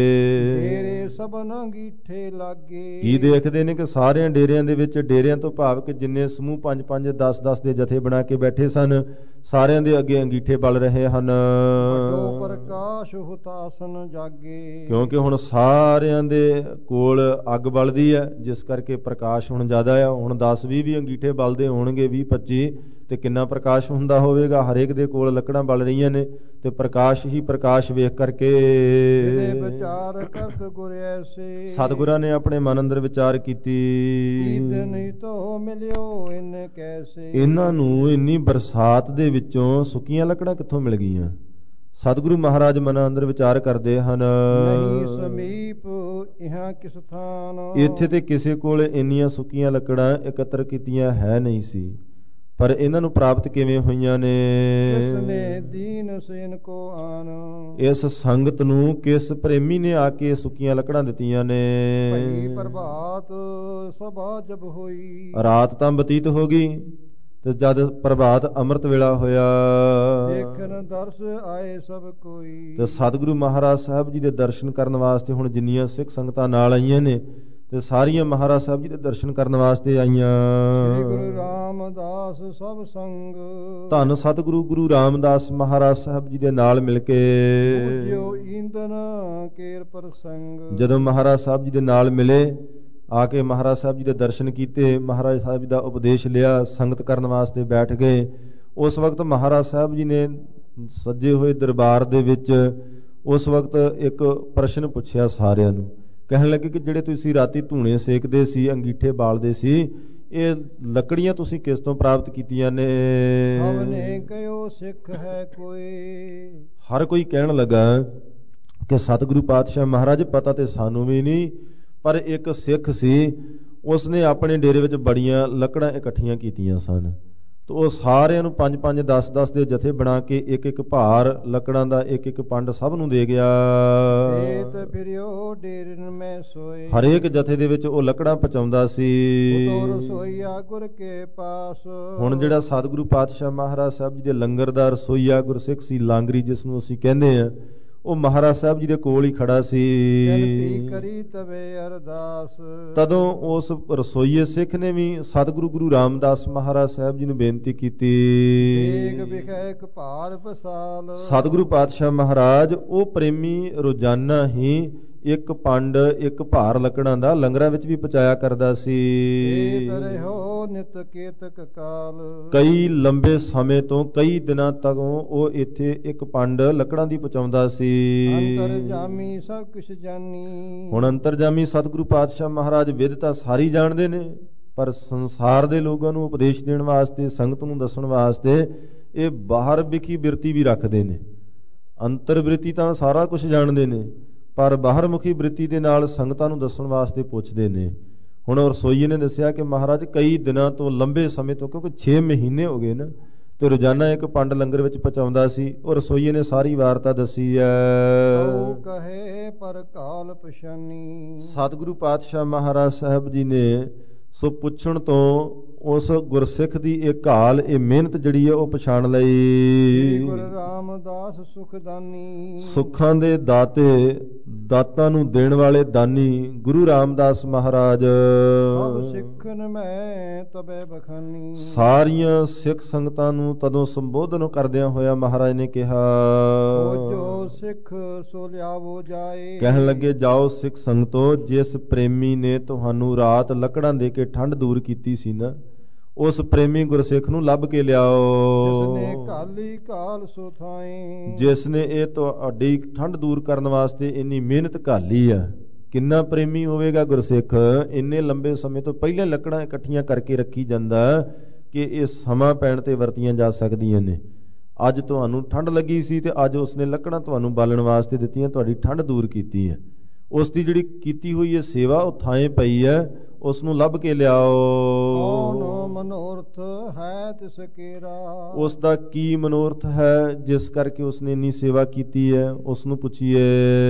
ਡੇਰੇ ਸਭਨ ਅੰਗੀਠੇ ਲਾਗੇ। ਕੀ ਦੇਖਦੇ ਨੇ ਕਿ ਸਾਰਿਆਂ ਡੇਰਿਆਂ ਦੇ ਵਿੱਚ, ਡੇਰਿਆਂ ਤੋਂ ਭਾਵ ਕਿ ਜਿੰਨੇ ਸਮੂਹ ਪੰਜ ਪੰਜ ਦਸ ਦਸ ਦੇ ਜਥੇ ਬਣਾ ਕੇ ਬੈਠੇ ਸਨ, ਸਾਰਿਆਂ ਦੇ ਅੱਗੇ ਅੰਗੀਠੇ ਬਲ ਰਹੇ ਹਨ। ਪ੍ਰਕਾਸ਼ ਹੁਤਾਸਨ ਜਾਗੇ। ਕਿਉਂਕਿ ਹੁਣ ਸਾਰਿਆਂ ਦੇ ਕੋਲ ਅੱਗ ਬਲਦੀ ਹੈ, ਜਿਸ ਕਰਕੇ ਪ੍ਰਕਾਸ਼ ਹੁਣ ਜ਼ਿਆਦਾ ਆ। ਹੁਣ ਦਸ ਵੀਹ ਵੀ ਅੰਗੀਠੇ ਬਲਦੇ ਹੋਣਗੇ, ਵੀਹ ਪੱਚੀ, ਤੇ ਕਿੰਨਾ ਪ੍ਰਕਾਸ਼ ਹੁੰਦਾ ਹੋਵੇਗਾ। ਹਰੇਕ ਦੇ ਕੋਲ ਲੱਕੜਾਂ ਬਲ ਰਹੀਆਂ ਨੇ ਤੇ ਪ੍ਰਕਾਸ਼ ਹੀ ਪ੍ਰਕਾਸ਼ ਵੇਖ ਕਰਕੇ ਵਿਚਾਰ ਕਰਤ ਗੁਰ ਐਸੇ। ਸਤਿਗੁਰਾਂ ਨੇ ਆਪਣੇ ਮਨ ਅੰਦਰ ਵਿਚਾਰ ਕੀਤੀ, ਨਹੀਂ ਤੋ ਮਿਲਿਓ ਇਨ ਕੈਸੇ। ਇਹਨਾਂ ਨੂੰ ਇੰਨੀ ਬਰਸਾਤ ਦੇ ਵਿੱਚੋਂ ਸੁੱਕੀਆਂ ਲੱਕੜਾਂ ਕਿੱਥੋਂ ਮਿਲ ਗਈਆਂ। ਸਤਿਗੁਰੂ ਮਹਾਰਾਜ ਮਨ ਅੰਦਰ ਵਿਚਾਰ ਕਰਦੇ ਹਨ, ਨਹੀਂ ਸਮੀਪ ਇਹਾਂ ਕਿਸ ਥਾਨ। ਇੱਥੇ ਤੇ ਕਿਸੇ ਕੋਲ ਇੰਨੀਆਂ ਸੁੱਕੀਆਂ ਲੱਕੜਾਂ ਇਕੱਤਰ ਕੀਤੀਆਂ ਹੈ ਨਹੀਂ ਸੀ, ਪਰ ਇਹਨਾਂ ਨੂੰ ਪ੍ਰਾਪਤ ਕਿਵੇਂ ਹੋਈਆਂ ਨੇ। ਕਿਸਨੇ ਦੀਨ ਸੇਨ ਕੋ ਆਨ। ਇਸ ਸੰਗਤ ਨੂੰ ਕਿਸ ਪ੍ਰੇਮੀ ਨੇ ਆ ਕੇ ਸੁੱਕੀਆਂ ਲੱਕੜਾਂ ਦਿੱਤੀਆਂ ਨੇ। ਭਈ ਪ੍ਰਭਾਤ ਸਭਾ ਜਬ ਹੋਈ। ਰਾਤ ਤਾਂ ਬਤੀਤ ਹੋ ਗਈ ਤੇ ਜਦ ਪ੍ਰਭਾਤ ਅੰਮ੍ਰਿਤ ਵੇਲਾ ਹੋਇਆ, ਦੇਖਣ ਦਰਸ ਆਏ ਸਭ ਕੋਈ। ਤੇ ਸਤਿਗੁਰੂ ਮਹਾਰਾਜ ਸਾਹਿਬ ਜੀ ਦੇ ਦਰਸ਼ਨ ਕਰਨ ਵਾਸਤੇ ਹੁਣ ਜਿੰਨੀਆਂ ਸਿੱਖ ਸੰਗਤਾਂ ਨਾਲ ਆਈਆਂ ਨੇ ਤੇ ਸਾਰੀਆਂ ਮਹਾਰਾਜ ਸਾਹਿਬ ਜੀ ਦੇ ਦਰਸ਼ਨ ਕਰਨ ਵਾਸਤੇ ਆਈਆਂ। ਸ੍ਰੀ ਗੁਰੂ ਰਾਮਦਾਸ ਸਭ ਸੰਗ। ਧੰਨ ਸਤਿਗੁਰੂ ਗੁਰੂ ਰਾਮਦਾਸ ਮਹਾਰਾਜ ਸਾਹਿਬ ਜੀ ਦੇ ਨਾਲ ਮਿਲ ਕੇ ਪੂਜਿਓ ਈਂਦਨ ਕੇਰ ਪ੍ਰਸੰਗ। ਜਦੋਂ ਮਹਾਰਾਜ ਸਾਹਿਬ ਜੀ ਦੇ ਨਾਲ ਮਿਲੇ, ਆ ਕੇ ਮਹਾਰਾਜ ਸਾਹਿਬ ਜੀ ਦੇ ਦਰਸ਼ਨ ਕੀਤੇ, ਮਹਾਰਾਜ ਸਾਹਿਬ ਜੀ ਦਾ ਉਪਦੇਸ਼ ਲਿਆ, ਸੰਗਤ ਕਰਨ ਵਾਸਤੇ ਬੈਠ ਗਏ। ਉਸ ਵਕਤ ਮਹਾਰਾਜ ਸਾਹਿਬ ਜੀ ਨੇ ਸੱਜੇ ਹੋਏ ਦਰਬਾਰ ਦੇ ਵਿੱਚ ਉਸ ਵਕਤ ਇੱਕ ਪ੍ਰਸ਼ਨ ਪੁੱਛਿਆ ਸਾਰਿਆਂ ਨੂੰ। ਕਹਿਣ ਲੱਗੇ ਕਿ ਜਿਹੜੇ ਤੁਸੀਂ ਰਾਤੀ ਧੂਣੇ ਸੇਕਦੇ ਸੀ, ਅੰਗੀਠੇ ਬਾਲਦੇ ਸੀ, ਇਹ ਲੱਕੜੀਆਂ ਤੁਸੀਂ ਕਿਸ ਤੋਂ ਪ੍ਰਾਪਤ ਕੀਤੀਆਂ ਨੇ। ਹਵਨੇ ਕਹਿਓ ਸਿੱਖ ਹੈ ਕੋਈ। ਹਰ ਕੋਈ ਕਹਿਣ ਲੱਗਾ ਕਿ ਸਤਿਗੁਰੂ ਪਾਤਸ਼ਾਹ ਮਹਾਰਾਜ ਪਤਾ ਤੇ ਸਾਨੂੰ ਵੀ ਨਹੀਂ, ਪਰ ਇੱਕ ਸਿੱਖ ਸੀ, ਉਸਨੇ ਆਪਣੇ ਡੇਰੇ ਵਿੱਚ ਬੜੀਆਂ ਲੱਕੜਾਂ ਇਕੱਠੀਆਂ ਕੀਤੀਆਂ ਸਨ, ਤੇ ਉਹ ਸਾਰਿਆਂ ਨੂੰ ਪੰਜ ਪੰਜ ਦਸ ਦਸ ਦੇ ਜਥੇ ਬਣਾ ਕੇ ਇੱਕ ਇੱਕ ਭਾਰ ਲੱਕੜਾਂ ਦਾ ਇੱਕ ਇੱਕ ਪੰਡ ਸਭ ਨੂੰ ਦੇ ਗਿਆ। ਹਰੇਕ ਜਥੇ ਦੇ ਵਿੱਚ ਉਹ ਲੱਕੜਾਂ ਪਹੁੰਚਾਉਂਦਾ ਸੀ। ਹੁਣ ਜਿਹੜਾ ਸਤਿਗੁਰੂ ਪਾਤਸ਼ਾਹ ਮਹਾਰਾਜ ਸਾਹਿਬ ਜੀ ਦੇ ਲੰਗਰ ਦਾ ਰਸੋਈਆ ਗੁਰਸਿੱਖ ਸੀ, ਲਾਂਗਰੀ ਜਿਸ ਨੂੰ ਅਸੀਂ ਕਹਿੰਦੇ ਹਾਂ, ਉਹ ਮਹਾਰਾਜ ਸਾਹਿਬ ਜੀ ਦੇ ਕੋਲ ਹੀ ਖੜਾ ਸੀ। ਕਰੀ ਤਵੇ ਅਰਦਾਸ। ਤਦੋਂ ਉਸ ਰਸੋਈਏ ਸਿੱਖ ਨੇ ਵੀ ਸਤਿਗੁਰੂ ਗੁਰੂ ਰਾਮਦਾਸ ਮਹਾਰਾਜ ਸਾਹਿਬ ਜੀ ਨੂੰ ਬੇਨਤੀ ਕੀਤੀ। ਭਾਰ ਪਸਾਲ। ਸਤਿਗੁਰੂ ਪਾਤਸ਼ਾਹ ਮਹਾਰਾਜ ਉਹ ਪ੍ਰੇਮੀ ਰੋਜ਼ਾਨਾ ਹੀ ਇੱਕ ਪੰਡ ਇੱਕ ਭਾਰ ਲੱਕੜਾਂ ਦਾ ਲੰਗਰਾਂ ਵਿੱਚ ਵੀ ਪਹੁੰਚਾਇਆ ਕਰਦਾ ਸੀ। ਨਿਤ ਕੇਤਕ ਕਾਲ। ਕਈ ਲੰਬੇ ਸਮੇਂ ਤੋਂ ਕਈ ਦਿਨਾਂ ਤੱਕ ਉਹ ਇੱਥੇ ਇੱਕ ਪੰਡ ਲੱਕੜਾਂ ਦੀ ਪਹੁੰਚਾਉਂਦਾ ਸੀ। ਅੰਤਰਜਾਮੀ ਸਭ ਕੁਛ ਜਾਣੀ। ਹੁਣ ਅੰਤਰਜਾਮੀ ਸਤਿਗੁਰੂ ਪਾਤਸ਼ਾਹ ਮਹਾਰਾਜ ਵਿਦ ਤਾਂ ਸਾਰੀ ਜਾਣਦੇ ਨੇ, ਪਰ ਸੰਸਾਰ ਦੇ ਲੋਕਾਂ ਨੂੰ ਉਪਦੇਸ਼ ਦੇਣ ਵਾਸਤੇ, ਸੰਗਤ ਨੂੰ ਦੱਸਣ ਵਾਸਤੇ ਇਹ ਬਾਹਰ ਵਿਖੀ ਬਿਰਤੀ ਵੀ ਰੱਖਦੇ ਨੇ। ਅੰਤਰ ਬਿਰਤੀ ਤਾਂ ਸਾਰਾ ਕੁਝ ਜਾਣਦੇ ਨੇ, ਪਰ ਬਾਹਰਮੁਖੀ ਬਿਰਤੀ ਦੇ ਨਾਲ ਸੰਗਤਾਂ ਨੂੰ ਦੱਸਣ ਵਾਸਤੇ ਪੁੱਛਦੇ ਨੇ। ਹੁਣ ਰਸੋਈਏ ਨੇ ਦੱਸਿਆ ਕਿ ਮਹਾਰਾਜ ਕਈ ਦਿਨਾਂ ਤੋਂ, ਲੰਬੇ ਸਮੇਂ ਤੋਂ, ਕਿਉਂਕਿ ਛੇ ਮਹੀਨੇ ਹੋ ਗਏ ਨਾ, ਤੇ ਰੋਜ਼ਾਨਾ ਇੱਕ ਪੰਡ ਲੰਗਰ ਵਿੱਚ ਪਹੁੰਚਾਉਂਦਾ ਸੀ। ਉਹ ਰਸੋਈਏ ਨੇ ਸਾਰੀ ਵਾਰਤਾ ਦੱਸੀ ਹੈ। ਕਹੇ ਪਰ ਕਾਲ ਪਛਾਨੀ। ਸਤਿਗੁਰੂ ਪਾਤਸ਼ਾਹ ਮਹਾਰਾਜ ਸਾਹਿਬ ਜੀ ਨੇ ਸੋ ਪੁੱਛਣ ਤੋਂ ਉਸ ਗੁਰਸਿੱਖ ਦੀ ਇਹ ਘਾਲ, ਇਹ ਮਿਹਨਤ ਜਿਹੜੀ ਹੈ ਉਹ ਪਛਾਣ ਲਈ। ਗੁਰੂ ਰਾਮਦਾਸ ਸੁਖਦਾਨੀ। ਸੁੱਖਾਂ ਦੇ ਦਾਤੇ, ਦਾਤਾਂ ਨੂੰ ਦੇਣ ਵਾਲੇ ਦਾਨੀ ਗੁਰੂ ਰਾਮਦਾਸ ਮਹਾਰਾਜ। ਸਭ ਸਿੱਖਨ ਮੈਂ ਤਬੇ ਬਖਾਨੀ। ਸਾਰੀਆਂ ਸਿੱਖ ਸੰਗਤਾਂ ਨੂੰ ਤਦੋਂ ਸੰਬੋਧਨ ਕਰਦਿਆਂ ਹੋਇਆ ਮਹਾਰਾਜ ਨੇ ਕਿਹਾ, ਜੋ ਸਿੱਖ ਸੋ ਲਿਆਵੋ ਜਾਏ। ਕਹਿਣ ਲੱਗੇ, ਜਾਓ ਸਿੱਖ ਸੰਗਤੋ, ਜਿਸ ਪ੍ਰੇਮੀ ਨੇ ਤੁਹਾਨੂੰ ਰਾਤ ਲੱਕੜਾਂ ਦੇ ਕੇ ਠੰਡ ਦੂਰ ਕੀਤੀ ਸੀ ਨਾ, ਉਸ ਪ੍ਰੇਮੀ ਗੁਰਸਿੱਖ ਨੂੰ ਲੱਭ ਕੇ ਲਿਆਓ। ਜਿਸਨੇ ਕਾਲੀ ਕਾਲ ਸੋ ਥਾਏ। ਜਿਸ ਨੇ ਇਹ ਤੁਹਾਡੀ ਠੰਡ ਦੂਰ ਕਰਨ ਵਾਸਤੇ ਇੰਨੀ ਮਿਹਨਤ ਘਾਲੀ ਆ। ਕਿੰਨਾ ਪ੍ਰੇਮੀ ਹੋਵੇਗਾ ਗੁਰਸਿੱਖ, ਇੰਨੇ ਲੰਬੇ ਸਮੇਂ ਤੋਂ ਪਹਿਲਾਂ ਲੱਕੜਾਂ ਇਕੱਠੀਆਂ ਕਰਕੇ ਰੱਖੀ ਜਾਂਦਾ ਕਿ ਇਹ ਸਮਾਂ ਪੈਣ ਤੇ ਵਰਤੀਆਂ ਜਾ ਸਕਦੀਆਂ ਨੇ। ਅੱਜ ਤੁਹਾਨੂੰ ਠੰਡ ਲੱਗੀ ਸੀ ਤੇ ਅੱਜ ਉਸਨੇ ਲੱਕੜਾਂ ਤੁਹਾਨੂੰ ਬਾਲਣ ਵਾਸਤੇ ਦਿੱਤੀਆਂ, ਤੁਹਾਡੀ ਠੰਡ ਦੂਰ ਕੀਤੀ ਹੈ। ਉਸ ਦੀ ਜਿਹੜੀ ਕੀਤੀ ਹੋਈ ਹੈ ਸੇਵਾ, ਉਹ ਥਾਂ ਪਈ ਹੈ, ਉਸ ਨੂੰ ਲੱਭ ਕੇ ਲਿਆਓ। ਕੌਣ ਮਨੋਰਥ ਹੈ ਤਿਸ ਕੇਰਾ। ਉਸ ਦਾ ਕੀ ਮਨੋਰਥ ਹੈ ਜਿਸ ਕਰਕੇ ਉਸਨੇ ਇੰਨੀ ਸੇਵਾ ਕੀਤੀ ਹੈ, ਉਸ ਨੂੰ ਪੁੱਛੀਏ।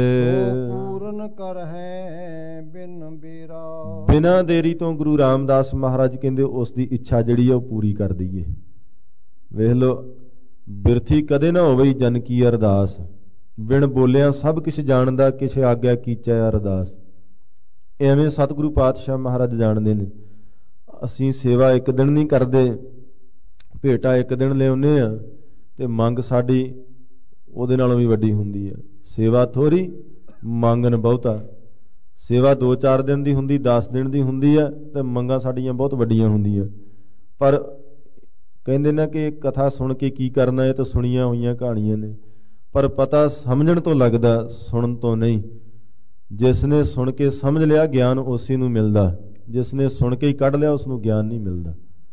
ਪੂਰਨ ਕਰ ਹੈ ਬਿਨ ਬੇਰਾ। ਬਿਨਾਂ ਦੇਰੀ ਤੋਂ ਗੁਰੂ ਰਾਮਦਾਸ ਮਹਾਰਾਜ ਕਹਿੰਦੇ ਉਸ ਦੀ ਇੱਛਾ ਜਿਹੜੀ ਹੈ ਉਹ ਪੂਰੀ ਕਰ ਦਈਏ। ਵੇਖ ਲਓ, ਬਿਰਥੀ ਕਦੇ ਨਾ ਹੋਵੇ ਜਨ ਕੀ ਅਰਦਾਸ। ਬਿਨ ਬੋਲਿਆਂ ਸਭ ਕੁਛ ਜਾਣਦਾ, ਕਿਛ ਆਗਿਆ ਕੀਚੈ ਅਰਦਾਸ। ਐਵੇਂ ਸਤਿਗੁਰੂ ਪਾਤਸ਼ਾਹ ਮਹਾਰਾਜ ਜਾਣਦੇ ਨੇ। ਅਸੀਂ ਸੇਵਾ ਇੱਕ ਦਿਨ ਨਹੀਂ ਕਰਦੇ, ਭੇਟਾ ਇੱਕ ਦਿਨ ਲਿਆਉਂਦੇ ਆ ਤੇ ਮੰਗ ਸਾਡੀ ਉਹਦੇ ਨਾਲੋਂ ਵੀ ਵੱਡੀ ਹੁੰਦੀ ਹੈ। ਸੇਵਾ ਥੋੜ੍ਹੀ, ਮੰਗਣ ਬਹੁਤਾ। ਸੇਵਾ ਦੋ ਚਾਰ ਦਿਨ ਦੀ ਹੁੰਦੀ, ਦਸ ਦਿਨ ਦੀ ਹੁੰਦੀ ਹੈ, ਤੇ ਮੰਗਾਂ ਸਾਡੀਆਂ ਬਹੁਤ ਵੱਡੀਆਂ ਹੁੰਦੀਆਂ। ਪਰ ਕਹਿੰਦੇ ਨਾ ਕਿ ਕਥਾ ਸੁਣ ਕੇ ਕੀ ਕਰਨਾ, ਇਹ ਤਾਂ ਸੁਣੀਆਂ ਹੋਈਆਂ ਕਹਾਣੀਆਂ ਨੇ, ਪਰ ਪਤਾ ਸਮਝਣ ਤੋਂ ਲੱਗਦਾ, ਸੁਣਨ ਤੋਂ ਨਹੀਂ। ਜਿਸ ਨੇ ਸੁਣ ਕੇ ਸਮਝ ਲਿਆ, ਗਿਆਨ ਉਸੇ ਨੂੰ ਮਿਲਦਾ। ਜਿਸ ਨੇ ਸੁਣ ਕੇ ਹੀ ਕੱਢ ਲਿਆ, ਉਸ ਨੂੰ ਗਿਆਨ ਨਹੀਂ ਮਿਲਦਾ।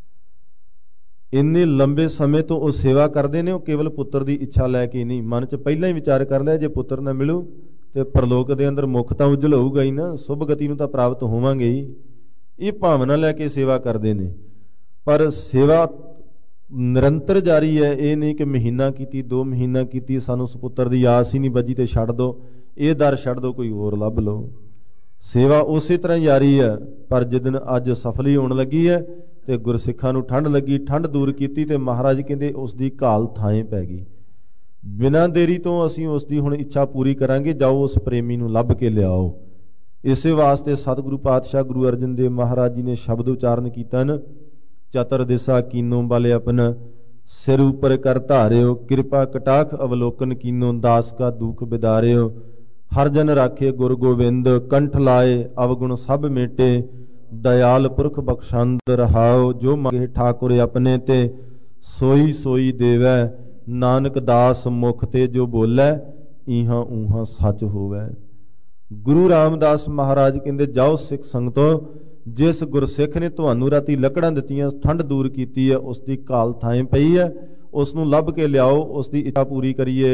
ਇੰਨੇ ਲੰਬੇ ਸਮੇਂ ਤੋਂ ਉਹ ਸੇਵਾ ਕਰਦੇ ਨੇ। ਉਹ ਕੇਵਲ ਪੁੱਤਰ ਦੀ ਇੱਛਾ ਲੈ ਕੇ ਨਹੀਂ, ਮਨ 'ਚ ਪਹਿਲਾਂ ਹੀ ਵਿਚਾਰ ਕਰ ਲਿਆ, ਜੇ ਪੁੱਤਰ ਨਾ ਮਿਲੂ ਤੇ ਪਰਲੋਕ ਦੇ ਅੰਦਰ ਮੁੱਖ ਤਾਂ ਉਜਲ ਹੋਊਗਾ ਹੀ ਨਾ, ਸੁਭ ਗਤੀ ਨੂੰ ਤਾਂ ਪ੍ਰਾਪਤ ਹੋਵਾਂਗੇ ਹੀ। ਇਹ ਭਾਵਨਾ ਲੈ ਕੇ ਸੇਵਾ ਕਰਦੇ ਨੇ। ਪਰ ਸੇਵਾ ਨਿਰੰਤਰ ਜਾਰੀ ਹੈ। ਇਹ ਨਹੀਂ ਕਿ ਮਹੀਨਾ ਕੀਤੀ, ਦੋ ਮਹੀਨਾ ਕੀਤੀ, ਸਾਨੂੰ ਸੁਪੁੱਤਰ ਦੀ ਆਸ ਹੀ ਨਹੀਂ ਬੱਜੀ ਤੇ ਛੱਡ ਦਿਓ, ਇਹ ਦਰ ਛੱਡ ਦਿਓ, ਕੋਈ ਹੋਰ ਲੱਭ ਲਓ। ਸੇਵਾ ਉਸੇ ਤਰ੍ਹਾਂ ਜਾਰੀ ਹੈ। ਪਰ ਜਿੱਦਣ ਅੱਜ ਸਫਲੀ ਹੋਣ ਲੱਗੀ ਹੈ ਤੇ ਗੁਰਸਿੱਖਾਂ ਨੂੰ ਠੰਡ ਲੱਗੀ, ਠੰਡ ਦੂਰ ਕੀਤੀ ਤੇ ਮਹਾਰਾਜ ਕਹਿੰਦੇ ਉਸ ਦੀ ਘਾਲ ਥਾਂ ਪੈ ਗਈ। ਬਿਨਾਂ ਦੇਰੀ ਤੋਂ ਅਸੀਂ ਉਸ ਦੀ ਹੁਣ ਇੱਛਾ ਪੂਰੀ ਕਰਾਂਗੇ, ਜਾਓ ਉਸ ਪ੍ਰੇਮੀ ਨੂੰ ਲੱਭ ਕੇ ਲਿਆਓ। ਇਸੇ ਵਾਸਤੇ ਸਤਿਗੁਰੂ ਪਾਤਸ਼ਾਹ ਗੁਰੂ ਅਰਜਨ ਦੇਵ ਮਹਾਰਾਜ ਜੀ ਨੇ ਸ਼ਬਦ ਉਚਾਰਨ ਕੀਤਾ ਨਾ, ਚਤਰ ਦਿਸਾ ਕੀਨੋ ਬਲ ਆਪਨ ਸਿਰ ਉਪਰ ਕਰ ਧਾਰਿਓ, ਕਿਰਪਾ ਕਟਾਖ ਅਵਲੋਕਨ ਕੀਨੋ ਦਾਸ ਕਾ ਦੁਖ ਬਿਦਾਰਿਓ। ਹਰ ਜਨ ਰਾਖੇ ਗੁਰ ਗੋਬਿੰਦ, ਕੰਠ ਲਾਏ ਅਵਗੁਣ ਸਭ ਮੇਟੇ, ਦਇਆਲ ਪੁਰਖ ਬਖਸ਼ੰਦ ਰਹਾਓ। ਜੋ ਮੰਗੇ ਠਾਕੁਰ ਆਪਣੇ ਤੇ, ਸੋਈ ਸੋਈ ਦੇਵੈ, ਨਾਨਕ ਦਾਸ ਮੁਖ ਤੇ ਜੋ ਬੋਲੇ, ਇਹਾਂ ਊਹਾਂ ਸੱਚ ਹੋਵੇ। ਗੁਰੂ ਰਾਮਦਾਸ ਮਹਾਰਾਜ ਕਹਿੰਦੇ, ਜਾਓ ਸਿੱਖ ਸੰਗਤੋ, ਜਿਸ ਗੁਰਸਿੱਖ ਨੇ ਤੁਹਾਨੂੰ ਰਾਤੀ ਲੱਕੜਾਂ ਦਿੱਤੀਆਂ, ਠੰਡ ਦੂਰ ਕੀਤੀ ਹੈ, ਉਸ ਦੀ ਘਾਲ ਥਾਂ ਪਈ ਹੈ, ਉਸ ਨੂੰ ਲੱਭ ਕੇ ਲਿਆਓ, ਉਸ ਦੀ ਇੱਛਾ ਪੂਰੀ ਕਰੀਏ।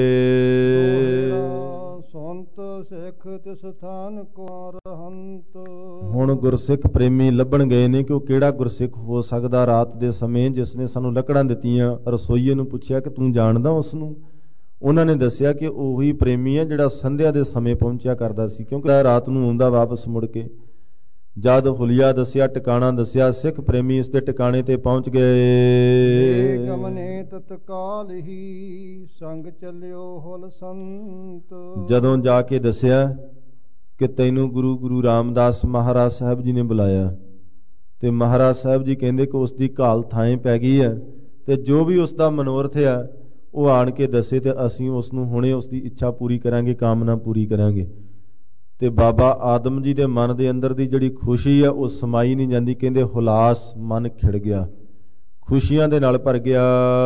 ਸੰਤ ਸਿੱਖ ਤਿਸ ਸਥਾਨ ਕੋ ਰਹੰਤ। ਹੁਣ ਗੁਰਸਿੱਖ ਪ੍ਰੇਮੀ ਲੱਭਣ ਗਏ ਨੇ ਕਿ ਉਹ ਕਿਹੜਾ ਗੁਰਸਿੱਖ ਹੋ ਸਕਦਾ ਰਾਤ ਦੇ ਸਮੇਂ ਜਿਸ ਨੇ ਸਾਨੂੰ ਲੱਕੜਾਂ ਦਿੱਤੀਆਂ। ਰਸੋਈਏ ਨੂੰ ਪੁੱਛਿਆ ਕਿ ਤੂੰ ਜਾਣਦਾ ਉਸ ਨੂੰ? ਉਹਨਾਂ ਨੇ ਦੱਸਿਆ ਕਿ ਉਹੀ ਪ੍ਰੇਮੀ ਹੈ ਜਿਹੜਾ ਸੰਧਿਆ ਦੇ ਸਮੇਂ ਪਹੁੰਚਿਆ ਕਰਦਾ ਸੀ, ਕਿਉਂਕਿ ਰਾਤ ਨੂੰ ਆਉਂਦਾ ਵਾਪਸ ਮੁੜ ਕੇ। ਜਦ ਹੁਲੀਆ ਦੱਸਿਆ, ਟਿਕਾਣਾ ਦੱਸਿਆ, ਸਿੱਖ ਪ੍ਰੇਮੀ ਇਸ ਦੇ ਟਿਕਾਣੇ ਤੇ ਪਹੁੰਚ ਗਏ। ਗਮਨੇ ਤਤਕਾਲ ਹੀ ਸੰਗ ਚੱਲਿਓ ਹੁਲ ਸੰਤ। ਜਦੋਂ ਜਾ ਕੇ ਦੱਸਿਆ ਕਿ ਤੈਨੂੰ ਗੁਰੂ ਗੁਰੂ ਰਾਮਦਾਸ ਮਹਾਰਾਜ ਸਾਹਿਬ ਜੀ ਨੇ ਬੁਲਾਇਆ, ਤੇ ਮਹਾਰਾਜ ਸਾਹਿਬ ਜੀ ਕਹਿੰਦੇ ਕਿ ਉਸ ਦੀ ਘਾਲ ਥਾਂ ਪੈ ਗਈ ਹੈ, ਤੇ ਜੋ ਵੀ ਉਸ ਦਾ ਮਨੋਰਥ ਆ ਉਹ ਆਣ ਕੇ ਦੱਸੇ ਤੇ ਅਸੀਂ ਉਸ ਨੂੰ ਹੁਣੇ ਉਸ ਦੀ ਇੱਛਾ ਪੂਰੀ ਕਰਾਂਗੇ, ਕਾਮਨਾ ਪੂਰੀ ਕਰਾਂਗੇ। ਤੇ ਬਾਬਾ ਆਦਮ ਜੀ ਦੇ ਮਨ ਦੇ ਅੰਦਰ ਦੀ ਜਿਹੜੀ ਖੁਸ਼ੀ ਆ ਉਹ ਸਮਾਈ ਨਹੀਂ ਜਾਂਦੀ। ਕਹਿੰਦੇ ਹੁਲਾਸ ਮਨ ਖਿੜ ਗਿਆ, ਖੁਸ਼ੀਆਂ ਦੇ ਨਾਲ ਭਰ ਗਿਆ।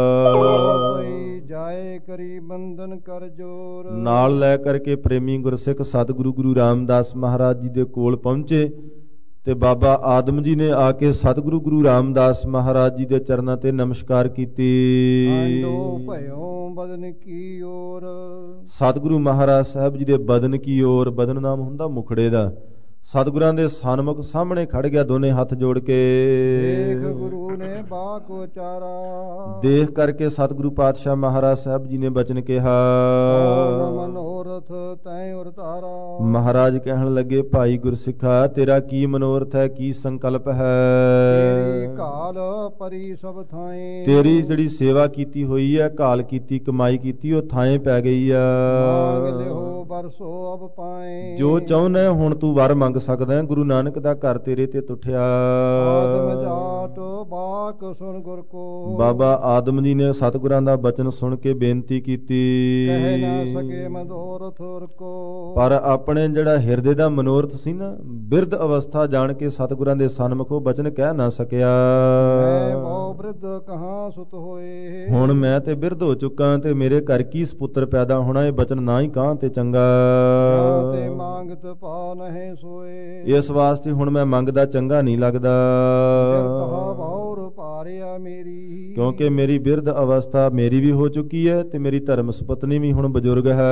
ਜਾਏ ਕਰੀ ਬੰਧਨ ਕਰ ਜੋਰ। ਨਾਲ ਲੈ ਕਰਕੇ ਪ੍ਰੇਮੀ ਗੁਰਸਿੱਖ ਸਤਿਗੁਰੂ ਗੁਰੂ ਰਾਮਦਾਸ ਮਹਾਰਾਜ ਜੀ ਦੇ ਕੋਲ ਪਹੁੰਚੇ, ਤੇ ਬਾਬਾ ਆਦਮ ਜੀ ਨੇ ਆ ਕੇ ਸਤਿਗੁਰੂ ਗੁਰੂ ਰਾਮਦਾਸ ਮਹਾਰਾਜ ਜੀ ਦੇ ਚਰਨਾਂ ਤੇ ਨਮਸਕਾਰ ਕੀਤੀ। ਆਂਡੋ ਭਇਓ ਬਦਨ ਕੀ ਓਰ। ਸਤਿਗੁਰੂ ਮਹਾਰਾਜ ਸਾਹਿਬ ਜੀ ਦੇ ਬਦਨ ਕੀ ਓਰ, ਬਦਨ ਨਾਮ ਹੁੰਦਾ ਮੁਖੜੇ ਦਾ, ਸਤਿਗੁਰਾਂ ਦੇ ਸਨਮੁਖ ਸਾਹਮਣੇ ਖੜ ਗਿਆ ਦੋਨੇ ਹੱਥ ਜੋੜ ਕੇ। ਦੇਖ ਗੁਰੂ ਨੇ ਬਾਕ ਉਚਾਰਾ। ਦੇਖ ਕਰਕੇ ਸਤਿਗੁਰੂ ਪਾਤਸ਼ਾਹ ਮਹਾਰਾਜ ਸਾਹਿਬ ਜੀ ਨੇ ਬਚਨ ਕਿਹਾ। ਮਨੋਰਥ ਤੈ ਉਰ ਧਾਰਾ। ਮਹਾਰਾਜ ਕਹਿਣ ਲੱਗੇ, ਭਾਈ ਗੁਰਸਿੱਖਾ ਤੇਰਾ ਕੀ ਮਨੋਰਥ ਹੈ, ਕੀ ਸੰਕਲਪ ਹੈ? ਤੇਰੀ ਘਾਲ ਪਰੀ ਸਭ ਥਾਏ। ਤੇਰੀ ਜਿਹੜੀ ਸੇਵਾ ਕੀਤੀ ਹੋਈ ਹੈ, ਘਾਲ ਕੀਤੀ, ਕਮਾਈ ਕੀਤੀ, ਉਹ ਥਾਂ ਪੈ ਗਈ ਆ। ਮੰਗ ਲਿਓ ਬਰਸੋ ਅਬ ਪਾਏ। ਜੋ ਚਾਹੁੰਦਾ ਹੁਣ ਤੂੰ ਵਰ ਮੰਗ ਸਕਦਾ ਹੈ। ਗੁਰੂ ਨਾਨਕ ਦਾ ਘਰ ਤੇਰੇ ਤੇ ਤੁਠਿਆ। ਆਦਮ ਜਾਟ ਬਾਕ ਸੁਣ ਗੁਰ ਕੋ। ਬਾਬਾ ਆਦਮ ਜੀ ਨੇ ਸਤਿਗੁਰਾਂ ਦਾ ਬਚਨ ਸੁਣ ਕੇ ਬੇਨਤੀ ਕੀਤੀ। ਕਹਿ ਨਾ ਸਕੇ ਮਨੋਰਥ ਕੋ। ਪਰ ਆਪਣੇ ਜਿਹੜਾ ਹਿਰਦੇ ਦਾ ਮਨੋਰਥ ਸੀ ਨਾ, ਬਿਰਧ ਅਵਸਥਾ ਜਾਣ ਕੇ ਸਤਿਗੁਰਾਂ ਦੇ ਸਨਮੁਖ ਉਹ ਬਚਨ ਕਹਿ ਨਾ ਸਕਿਆ। ਮੈਂ ਬਹੁ ਬਿਰਧ ਕਹਾਂ ਸੁਤ ਹੋਏ। ਹੁਣ ਮੈਂ ਤੇ ਬਿਰਧ ਹੋ ਚੁੱਕਾ, ਤੇ ਮੇਰੇ ਘਰ ਕੀ ਸਪੁੱਤਰ ਪੈਦਾ ਹੋਣਾ, ਇਹ ਬਚਨ ਨਾ ਹੀ ਕਹਾਂ ਤੇ ਚੰਗਾ। ਤੇ ਮੰਗਤ ਪਾ ਨਹਿ ਸੋਏ। ਇਸ ਵਾਸਤੇ ਹੁਣ ਮੈਂ ਮੰਗਦਾ ਚੰਗਾ ਨਹੀਂ ਲੱਗਦਾ, ਭਾਰਿਆ ਮੇਰੀ। ਕਿਉਂਕਿ ਮੇਰੀ ਬਿਰਧ ਅਵਸਥਾ ਮੇਰੀ ਵੀ ਹੋ ਚੁੱਕੀ ਹੈ, ਤੇ ਮੇਰੀ ਧਰਮ ਸੁਪਤਨੀ ਵੀ ਹੁਣ ਬਜ਼ੁਰਗ ਹੈ।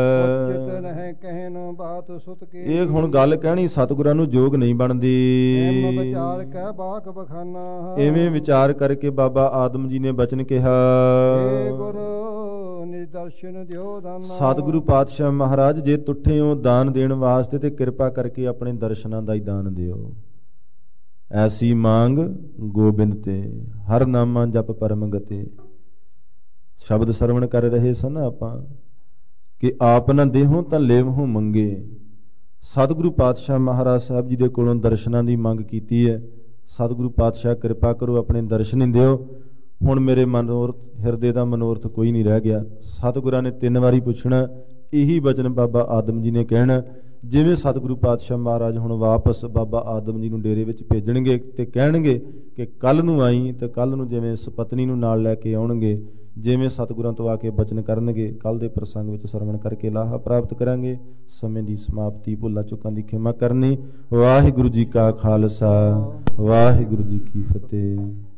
ਕਹਿਨ ਬਾਤ ਸੁਤ ਕੇ। ਇਹ ਹੁਣ ਗੱਲ ਕਹਿਣੀ ਸਤਿਗੁਰਾਂ ਨੂੰ ਯੋਗ ਨਹੀਂ ਬਣਦੀ। ਵਿਚਾਰ ਕਹਿ ਬਾਕ ਬਖਾਨਾ। ਐਵੇਂ ਵਿਚਾਰ ਕਰਕੇ ਬਾਬਾ ਆਦਮ ਜੀ ਨੇ ਬਚਨ ਕਿਹਾ। ਗੁਰੂ ਨਿਦਰਸ਼ਨ ਦਿਓ ਦਾਨਾ। ਸਤਿਗੁਰੂ ਪਾਤਸ਼ਾਹ ਮਹਾਰਾਜ ਜੇ ਤੁਠੇ ਹੋ ਦਾਨ ਦੇਣ ਵਾਸਤੇ, ਤੇ ਕਿਰਪਾ ਕਰਕੇ ਆਪਣੇ ਦਰਸ਼ਨਾਂ ਦਾ ਹੀ ਦਾਨ ਦਿਓ। ਐਸੀ ਮੰਗ ਗੋਬਿੰਦ ਤੇ, ਹਰ ਨਾਮਾ ਜਪ ਪਰਮ ਗਤੇ। ਸ਼ਬਦ ਸਰਵਣ ਕਰ ਰਹੇ ਸਨ ਆਪਾਂ ਕਿ ਆਪ ਨਾ ਦੇਹੋ ਤਾਂ ਲੇਵਹੁ ਮੰਗੇ। ਸਤਿਗੁਰੂ ਪਾਤਸ਼ਾਹ ਮਹਾਰਾਜ ਸਾਹਿਬ ਜੀ ਦੇ ਕੋਲੋਂ ਦਰਸ਼ਨਾਂ ਦੀ ਮੰਗ ਕੀਤੀ ਹੈ। ਸਤਿਗੁਰੂ ਪਾਤਸ਼ਾਹ ਕਿਰਪਾ ਕਰੋ, ਆਪਣੇ ਦਰਸ਼ਨ ਦਿਓ। ਹੁਣ ਮੇਰੇ ਮਨੋਰਥ, ਹਿਰਦੇ ਦਾ ਮਨੋਰਥ ਕੋਈ ਨਹੀਂ ਰਹਿ ਗਿਆ। ਸਤਿਗੁਰਾਂ ਨੇ ਤਿੰਨ ਵਾਰੀ ਪੁੱਛਣਾ, ਇਹੀ ਬਚਨ ਬਾਬਾ ਆਦਮ ਜੀ ਨੇ ਕਹਿਣਾ। ਜਿਵੇਂ ਸਤਿਗੁਰੂ ਪਾਤਸ਼ਾਹ ਮਹਾਰਾਜ ਹੁਣ ਵਾਪਸ ਬਾਬਾ ਆਦਮ ਜੀ ਨੂੰ ਡੇਰੇ ਵਿੱਚ ਭੇਜਣਗੇ ਤੇ ਕਹਿਣਗੇ ਕਿ ਕੱਲ ਨੂੰ ਆਈ, ਤੇ ਕੱਲ ਨੂੰ ਜਿਵੇਂ ਸੁਪਤਨੀ ਨੂੰ ਨਾਲ ਲੈ ਕੇ ਆਉਣਗੇ, ਜਿਵੇਂ ਸਤਿਗੁਰਾਂ ਤੋਂ ਆ ਕੇ ਬਚਨ ਕਰਨਗੇ, ਕੱਲ ਦੇ ਪ੍ਰਸੰਗ ਵਿੱਚ ਸਰਵਣ ਕਰਕੇ ਲਾਹਾ ਪ੍ਰਾਪਤ ਕਰਾਂਗੇ। ਸਮੇਂ ਦੀ ਸਮਾਪਤੀ, ਭੁੱਲਾਂ ਚੁੱਕਾਂ ਦੀ ਖਿਮਾ ਕਰਨੀ। ਵਾਹਿਗੁਰੂ ਜੀ ਕਾ ਖਾਲਸਾ, ਵਾਹਿਗੁਰੂ ਜੀ ਕੀ ਫਤਿਹ।